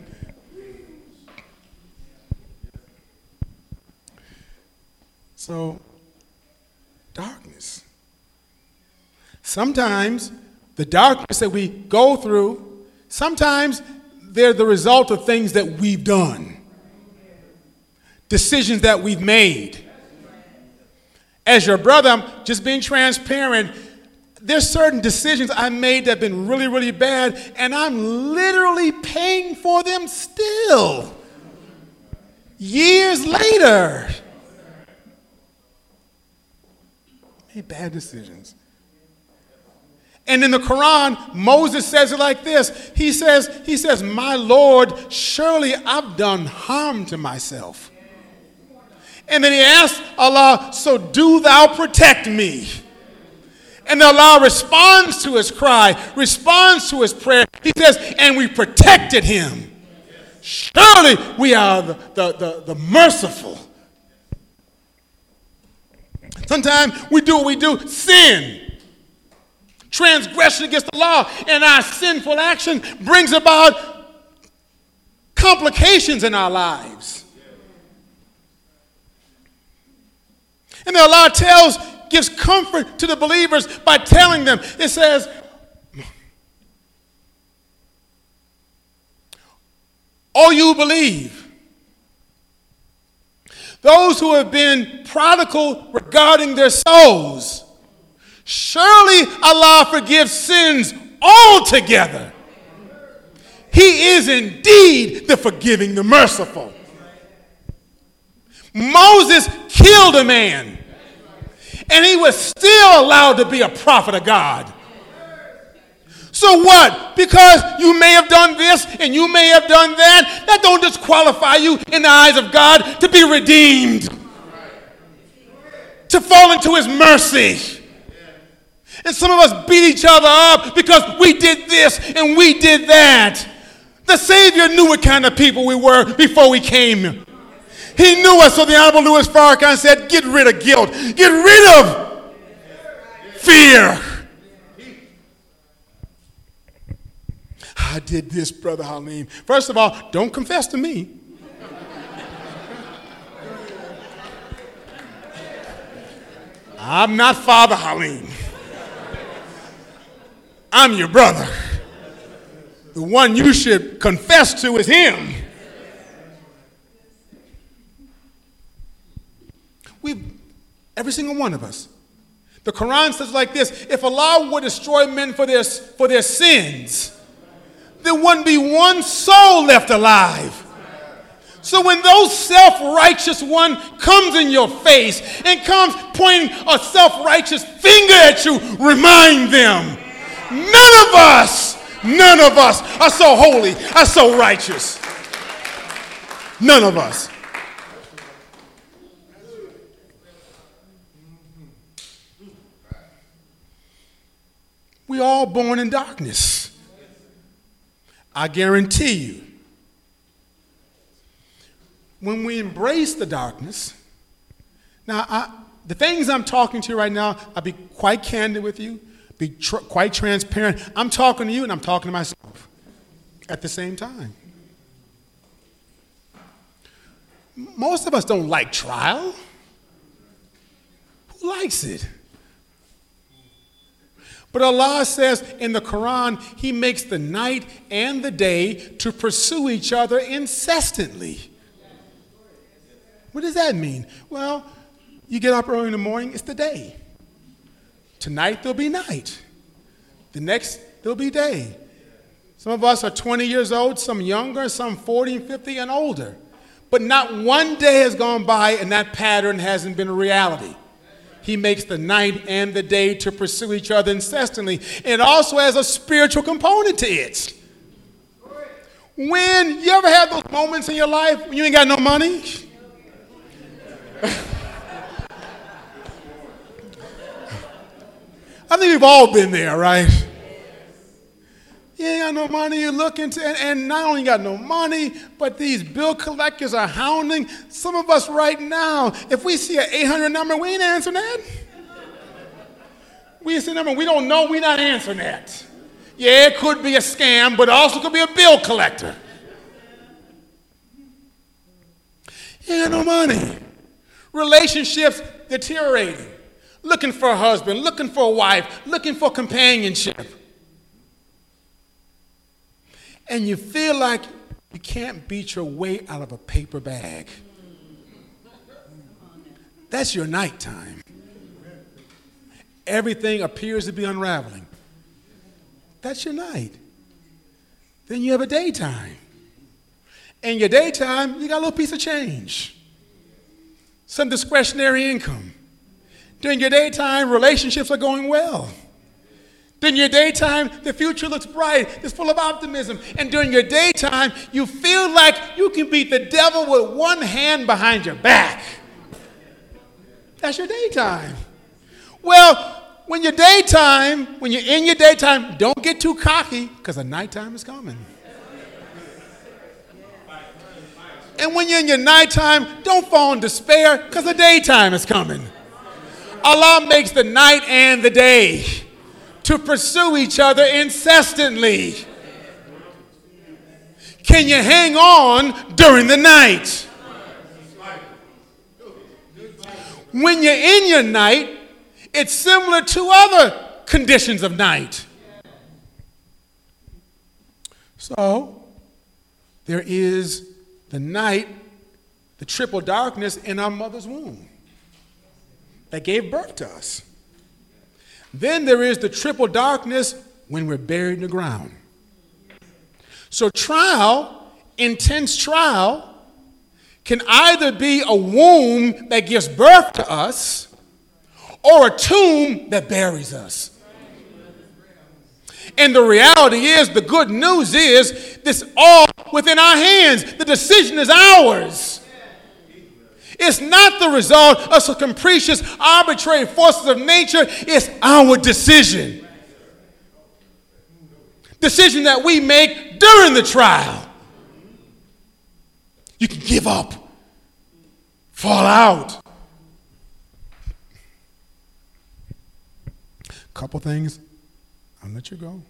so darkness. Sometimes the darkness that we go through, sometimes they're the result of things that we've done, decisions that we've made. As your brother, I'm just being transparent. There's certain decisions I made that have been really, really bad, and I'm literally paying for them still. Years later. Made bad decisions. And in the Quran, Moses says it like this. He says, he says, my Lord, surely I've done harm to myself. And then he asks Allah, so do thou protect me. And Allah responds to his cry, responds to his prayer. He says, and we protected him. Surely we are the, the, the, the merciful. Sometimes we do what we do, sin. Transgression against the law, and our sinful action brings about complications in our lives. And then Allah tells, gives comfort to the believers by telling them, it says, oh, you believe. Those who have been prodigal regarding their souls, surely Allah forgives sins altogether. He is indeed the forgiving, the merciful. Moses killed a man, and he was still allowed to be a prophet of God. So what? Because you may have done this and you may have done that, that don't disqualify you in the eyes of God to be redeemed, to fall into his mercy. And some of us beat each other up because we did this and we did that. The Savior knew what kind of people we were before we came. He knew us, so the Honorable Louis Farrakhan said, get rid of guilt. Get rid of fear. I did this, Brother Halim. First of all, don't confess to me. I'm not Father Halim. I'm your brother. The one you should confess to is him. We, every single one of us. The Quran says like this, if Allah would destroy men for their, for their sins, there wouldn't be one soul left alive. So when those self-righteous one comes in your face and comes pointing a self-righteous finger at you, remind them, none of us, none of us are so holy, are so righteous. None of us. We all born in darkness. I guarantee you, when we embrace the darkness, now I, the things I'm talking to you right now, I'll be quite candid with you, be tr- quite transparent. I'm talking to you and I'm talking to myself at the same time. Most of us don't like trial. Who likes it? But Allah says in the Quran, He makes the night and the day to pursue each other incessantly. What does that mean? Well, you get up early in the morning, it's the day. Tonight there'll be night. The next there'll be day. Some of us are twenty years old, some younger, some forty and fifty and older. But not one day has gone by and that pattern hasn't been a reality. He makes the night and the day to pursue each other incessantly. It also has a spiritual component to it. When you ever had those moments in your life when you ain't got no money? I think we've all been there, right? You ain't got no money, you're looking to, and, and not only got no money, but these bill collectors are hounding. Some of us right now, if we see an eight hundred number, we ain't answering that. We see a number, we don't know, we're not answering that. Yeah, it could be a scam, but it also could be a bill collector. You ain't got no money. Relationships deteriorating. Looking for a husband, looking for a wife, looking for companionship. And you feel like you can't beat your way out of a paper bag. That's your nighttime. Everything appears to be unraveling. That's your night. Then you have a daytime. In your daytime, you got a little piece of change. Some discretionary income. During your daytime, relationships are going well. During your daytime, the future looks bright. It's full of optimism. And during your daytime, you feel like you can beat the devil with one hand behind your back. That's your daytime. Well, when your daytime, when you're in your daytime, don't get too cocky because the nighttime is coming. And when you're in your nighttime, don't fall in despair because the daytime is coming. Allah makes the night and the day to pursue each other incessantly. Can you hang on during the night? When you're in your night, it's similar to other conditions of night. So, there is the night, the triple darkness in our mother's womb that gave birth to us. Then there is the triple darkness when we're buried in the ground. So trial, intense trial, can either be a womb that gives birth to us or a tomb that buries us. And the reality is, the good news is, this all within our hands. The decision is ours. It's not the result of some capricious, arbitrary forces of nature. It's our decision. Decision that we make during the trial. You can give up, fall out. Couple things, I'll let you go.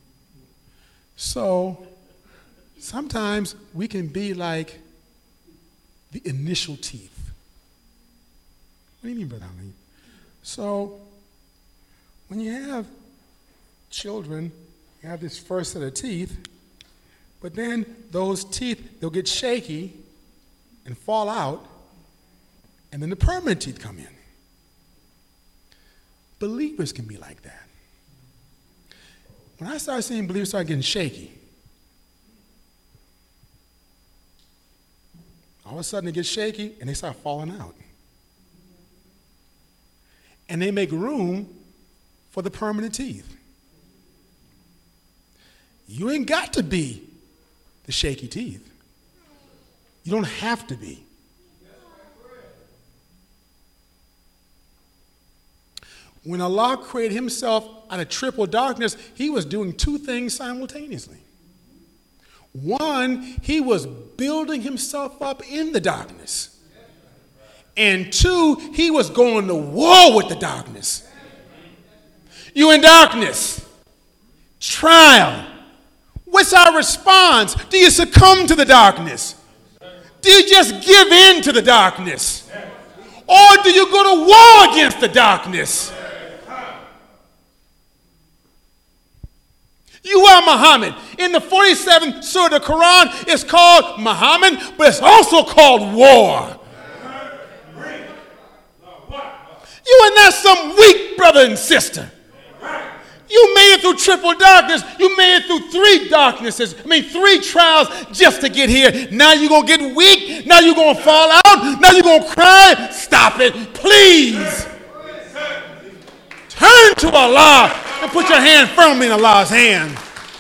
So, sometimes we can be like the initial teeth. What do you mean, Brother Ali? So, when you have children, you have this first set of teeth, but then those teeth, they'll get shaky and fall out, and then the permanent teeth come in. Believers can be like that. When I started seeing believers start getting shaky, all of a sudden they get shaky and they start falling out. And they make room for the permanent teeth. You ain't got to be the shaky teeth. You don't have to be. When Allah created himself out of triple darkness, he was doing two things simultaneously. One, he was building himself up in the darkness. And two, he was going to war with the darkness. You in darkness. Trial. What's our response? Do you succumb to the darkness? Do you just give in to the darkness? Or do you go to war against the darkness? You are Muhammad. In the forty-seventh surah of the Quran, it's called Muhammad, but it's also called war. You are not some weak brother and sister. You made it through triple darkness. You made it through three darknesses. I mean, three trials just to get here. Now you're going to get weak. Now you're going to fall out. Now you're going to cry. Stop it, please. Turn to Allah and put your hand firmly in Allah's hand.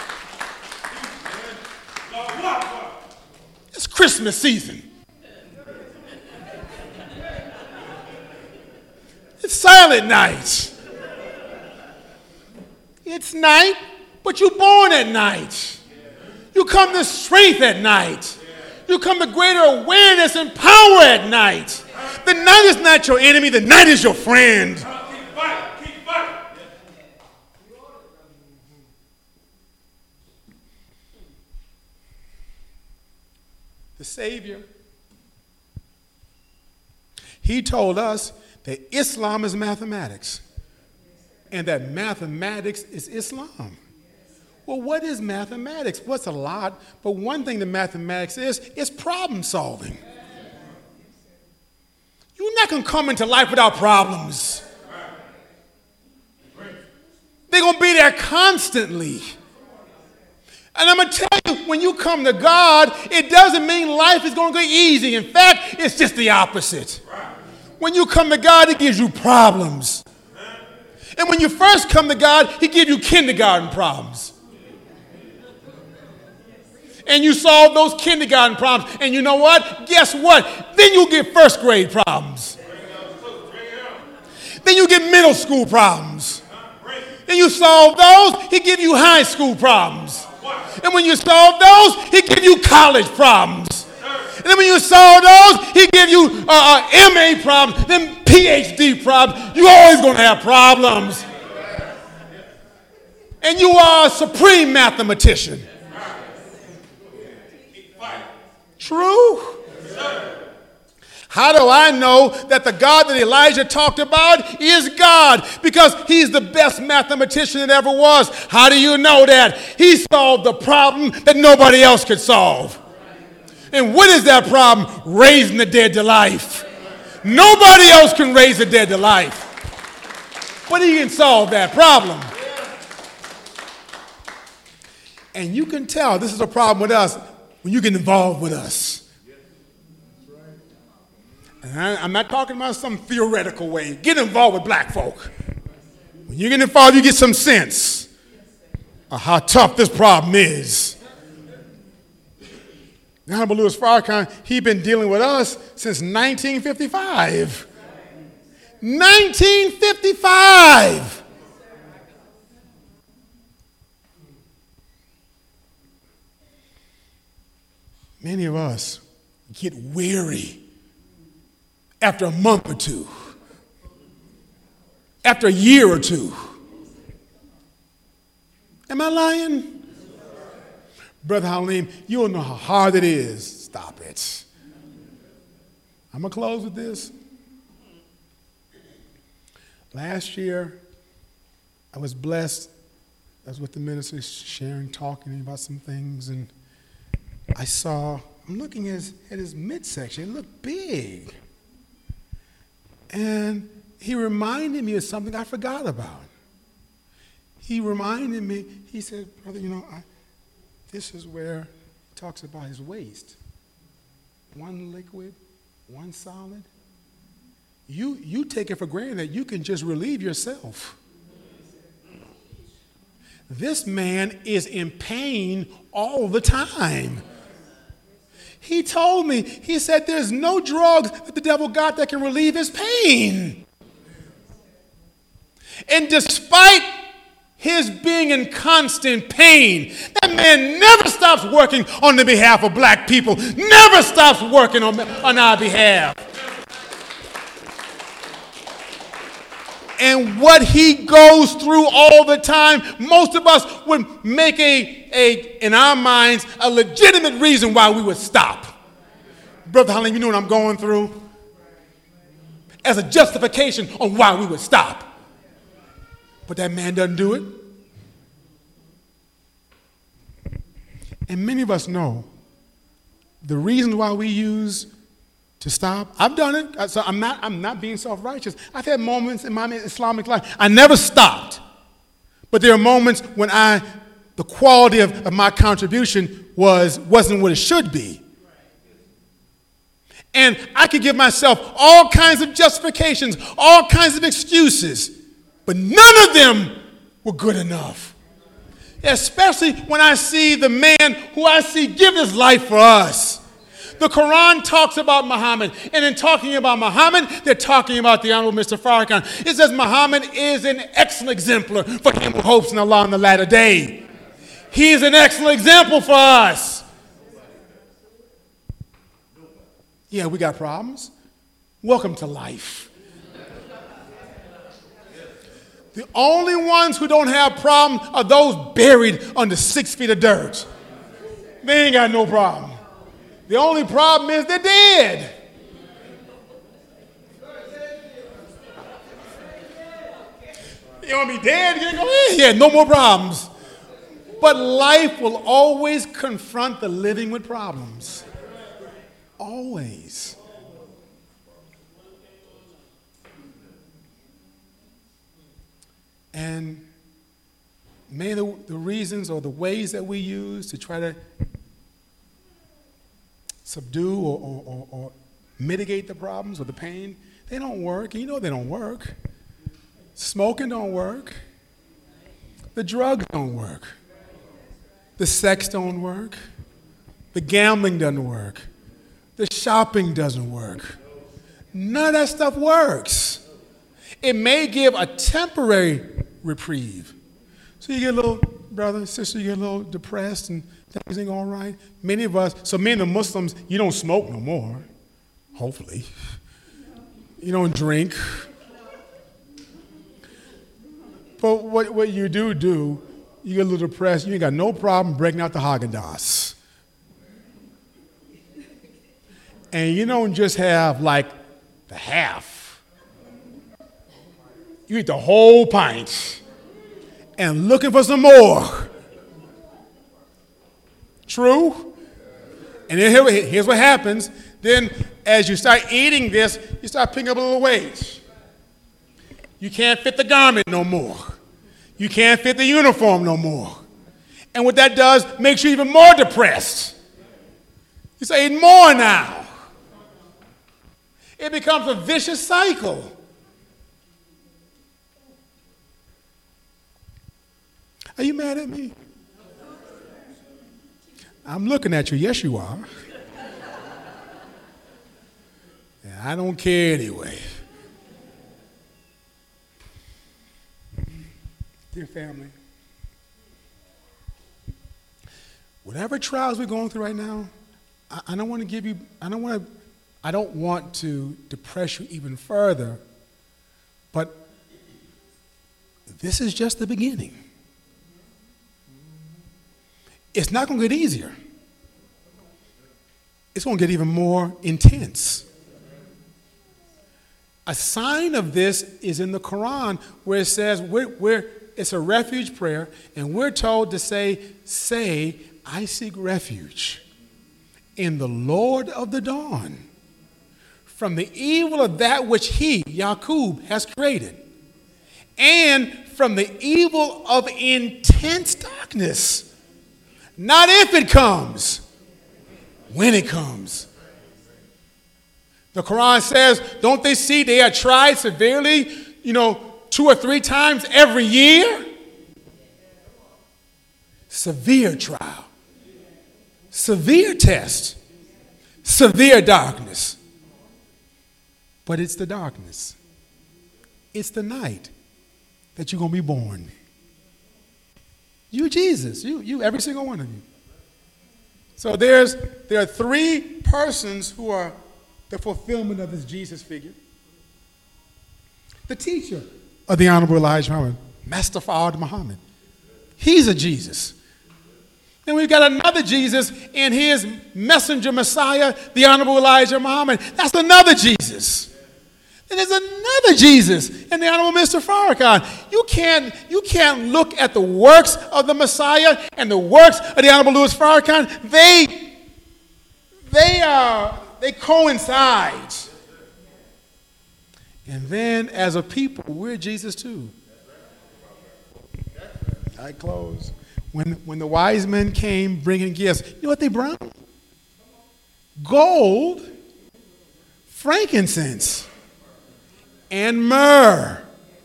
It's Christmas season. It's silent night. It's night, but you're born at night. You come to strength at night. You come to greater awareness and power at night. The night is not your enemy. The night is your friend. The Savior, he told us that Islam is mathematics and that mathematics is Islam. Well, what is mathematics? What's well, a lot, but one thing that mathematics is, is problem solving. You're not going to come into life without problems. They're going to be there constantly. And I'm going to tell you, when you come to God, it doesn't mean life is going to go easy. In fact, it's just the opposite. When you come to God, he gives you problems. And when you first come to God, he gives you kindergarten problems. And you solve those kindergarten problems. And you know what? Guess what? Then you get first grade problems. Then you get middle school problems. Then you solve those, he give you high school problems. And when you solve those, he give you college problems. And then when you solve those, he give you uh, uh, M A problems, then P H D problems. You're always going to have problems. And you are a supreme mathematician. True? How do I know that the God that Elijah talked about is God? Because he's the best mathematician that ever was. How do you know that? He solved the problem that nobody else could solve. And what is that problem? Raising the dead to life. Nobody else can raise the dead to life. But he can solve that problem. And you can tell this is a problem with us when you get involved with us. And I, I'm not talking about some theoretical way. Get involved with black folk. When you get involved, you get some sense of how tough this problem is. The Honorable Louis Farrakhan, he's been dealing with us since nineteen fifty-five. nineteen fifty-five. Many of us get weary after a month or two, after a year or two. Am I lying? Brother Halim, you don't know how hard it is. Stop it. I'm going to close with this. Last year, I was blessed. I was with the minister sharing, talking about some things, and I saw, I'm looking at his, at his midsection. It looked big. And he reminded me of something I forgot about. He reminded me, he said, brother, you know, I, this is where he talks about his waist. One liquid, one solid. You, you take it for granted that you can just relieve yourself. This man is in pain all the time. He told me, he said, there's no drugs that the devil got that can relieve his pain. And despite his being in constant pain, that man never stops working on the behalf of black people, never stops working on, on our behalf. And what he goes through all the time, most of us would make a, a in our minds, a legitimate reason why we would stop. Brother Halim, you know what I'm going through? As a justification on why we would stop. But that man doesn't do it. And many of us know the reason why we use to stop. I've done it. So I'm not, I'm not being self-righteous. I've had moments in my Islamic life. I never stopped. But there are moments when I, the quality of, of my contribution was, wasn't what it should be. And I could give myself all kinds of justifications, all kinds of excuses, but none of them were good enough. Especially when I see the man who I see give his life for us. The Quran talks about Muhammad, and in talking about Muhammad, they're talking about the Honorable Mister Farrakhan. It says Muhammad is an excellent exemplar for him who hopes in Allah on the latter day. He is an excellent example for us. Yeah, we got problems. Welcome to life. The only ones who don't have problems are those buried under six feet of dirt. They ain't got no problem. The only problem is they're dead. You want to be dead? You ain't go, eh, yeah, no more problems. But life will always confront the living with problems. Always. And many of the reasons or the ways that we use to try to subdue or, or, or, or mitigate the problems or the pain, They don't work. You know they don't work. Smoking don't work. The drugs don't work. The sex don't work. The gambling doesn't work. The shopping doesn't work. None of that stuff works. It may give a temporary reprieve. So you get a little, brother and sister, you get a little depressed and things ain't all right. Many of us, so many of the Muslims, you don't smoke no more, hopefully. You don't drink. But what, what you do do, you get a little depressed, you ain't got no problem breaking out the Haagen-Dazs. And you don't just have like the half. You eat the whole pint and looking for some more. True? And then here, here's what happens. Then as you start eating this, you start picking up a little weight. You can't fit the garment no more. You can't fit the uniform no more. And what that does makes you even more depressed. You say, eat more now. It becomes a vicious cycle. Are you mad at me? I'm looking at you. Yes, you are. And I don't care anyway. Dear family, whatever trials we're going through right now, I, I don't want to give you, I don't want to, I don't want to depress you even further, but this is just the beginning. It's not going to get easier. It's going to get even more intense. A sign of this is in the Quran where it says we're, we're, it's a refuge prayer, and we're told to say, say, I seek refuge in the Lord of the dawn from the evil of that which he, Yaqub, has created, and from the evil of intense darkness. Not if it comes, when it comes. The Quran says, don't they see they are tried severely, you know, two or three times every year? Severe trial, severe test, severe darkness. But it's the darkness. It's the night that you're going to be born. You, Jesus, you, you, every single one of you. So there's, there are three persons who are the fulfillment of this Jesus figure. The teacher of the Honorable Elijah Muhammad, Master Fard Muhammad. He's a Jesus. Then we've got another Jesus in his messenger Messiah, the Honorable Elijah Muhammad. That's another Jesus. Then there's another Jesus in the Honorable Mister Farrakhan. You can't, you can't look at the works of the Messiah and the works of the Honorable Louis Farrakhan. They, they are, they coincide. And then as a people, we're Jesus too. I close. When, when the wise men came bringing gifts, you know what they brought? Gold, frankincense, and myrrh.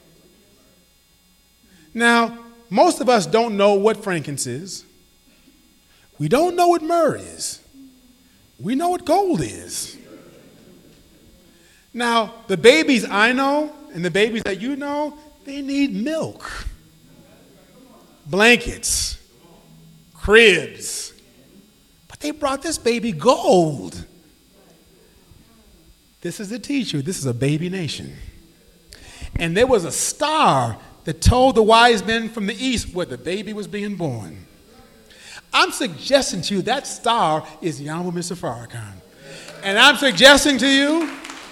Now, most of us don't know what frankincense is. We don't know what myrrh is. We know what gold is. Now, the babies I know and the babies that you know, they need milk, blankets, cribs. But they brought this baby gold. This is the teacher. This is a baby nation. And there was a star that told the wise men from the east where the baby was being born. I'm suggesting to you that star is the Honorable Mister Farrakhan. And I'm suggesting to you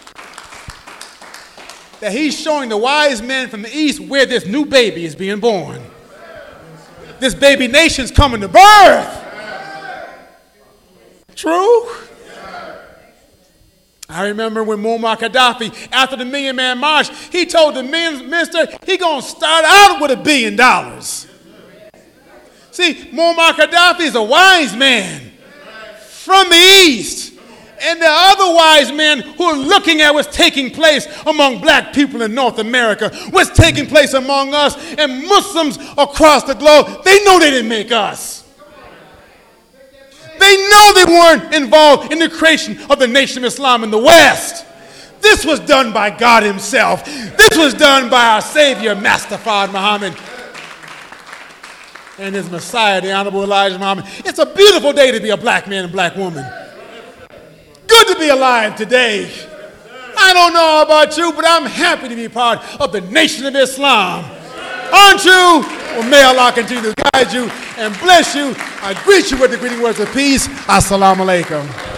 that he's showing the wise men from the east where this new baby is being born. This baby nation's coming to birth. True? I remember when Muammar Gaddafi, after the Million Man March, he told the minister he going to start out with a billion dollars. See, Muammar Gaddafi is a wise man from the east. and the other wise men who are looking at what's taking place among black people in North America, what's taking place among us and Muslims across the globe, they know they didn't make us. They know they weren't involved in the creation of the Nation of Islam in the West. This was done by God himself. This was done by our Savior, Master Fard Muhammad, and his Messiah, the Honorable Elijah Muhammad. It's a beautiful day to be a black man and black woman. Good to be alive today. I don't know about you, but I'm happy to be part of the Nation of Islam. Aren't you? Well, may Allah continue to guide you and bless you. I greet you with the greeting words of peace. Assalamu alaikum.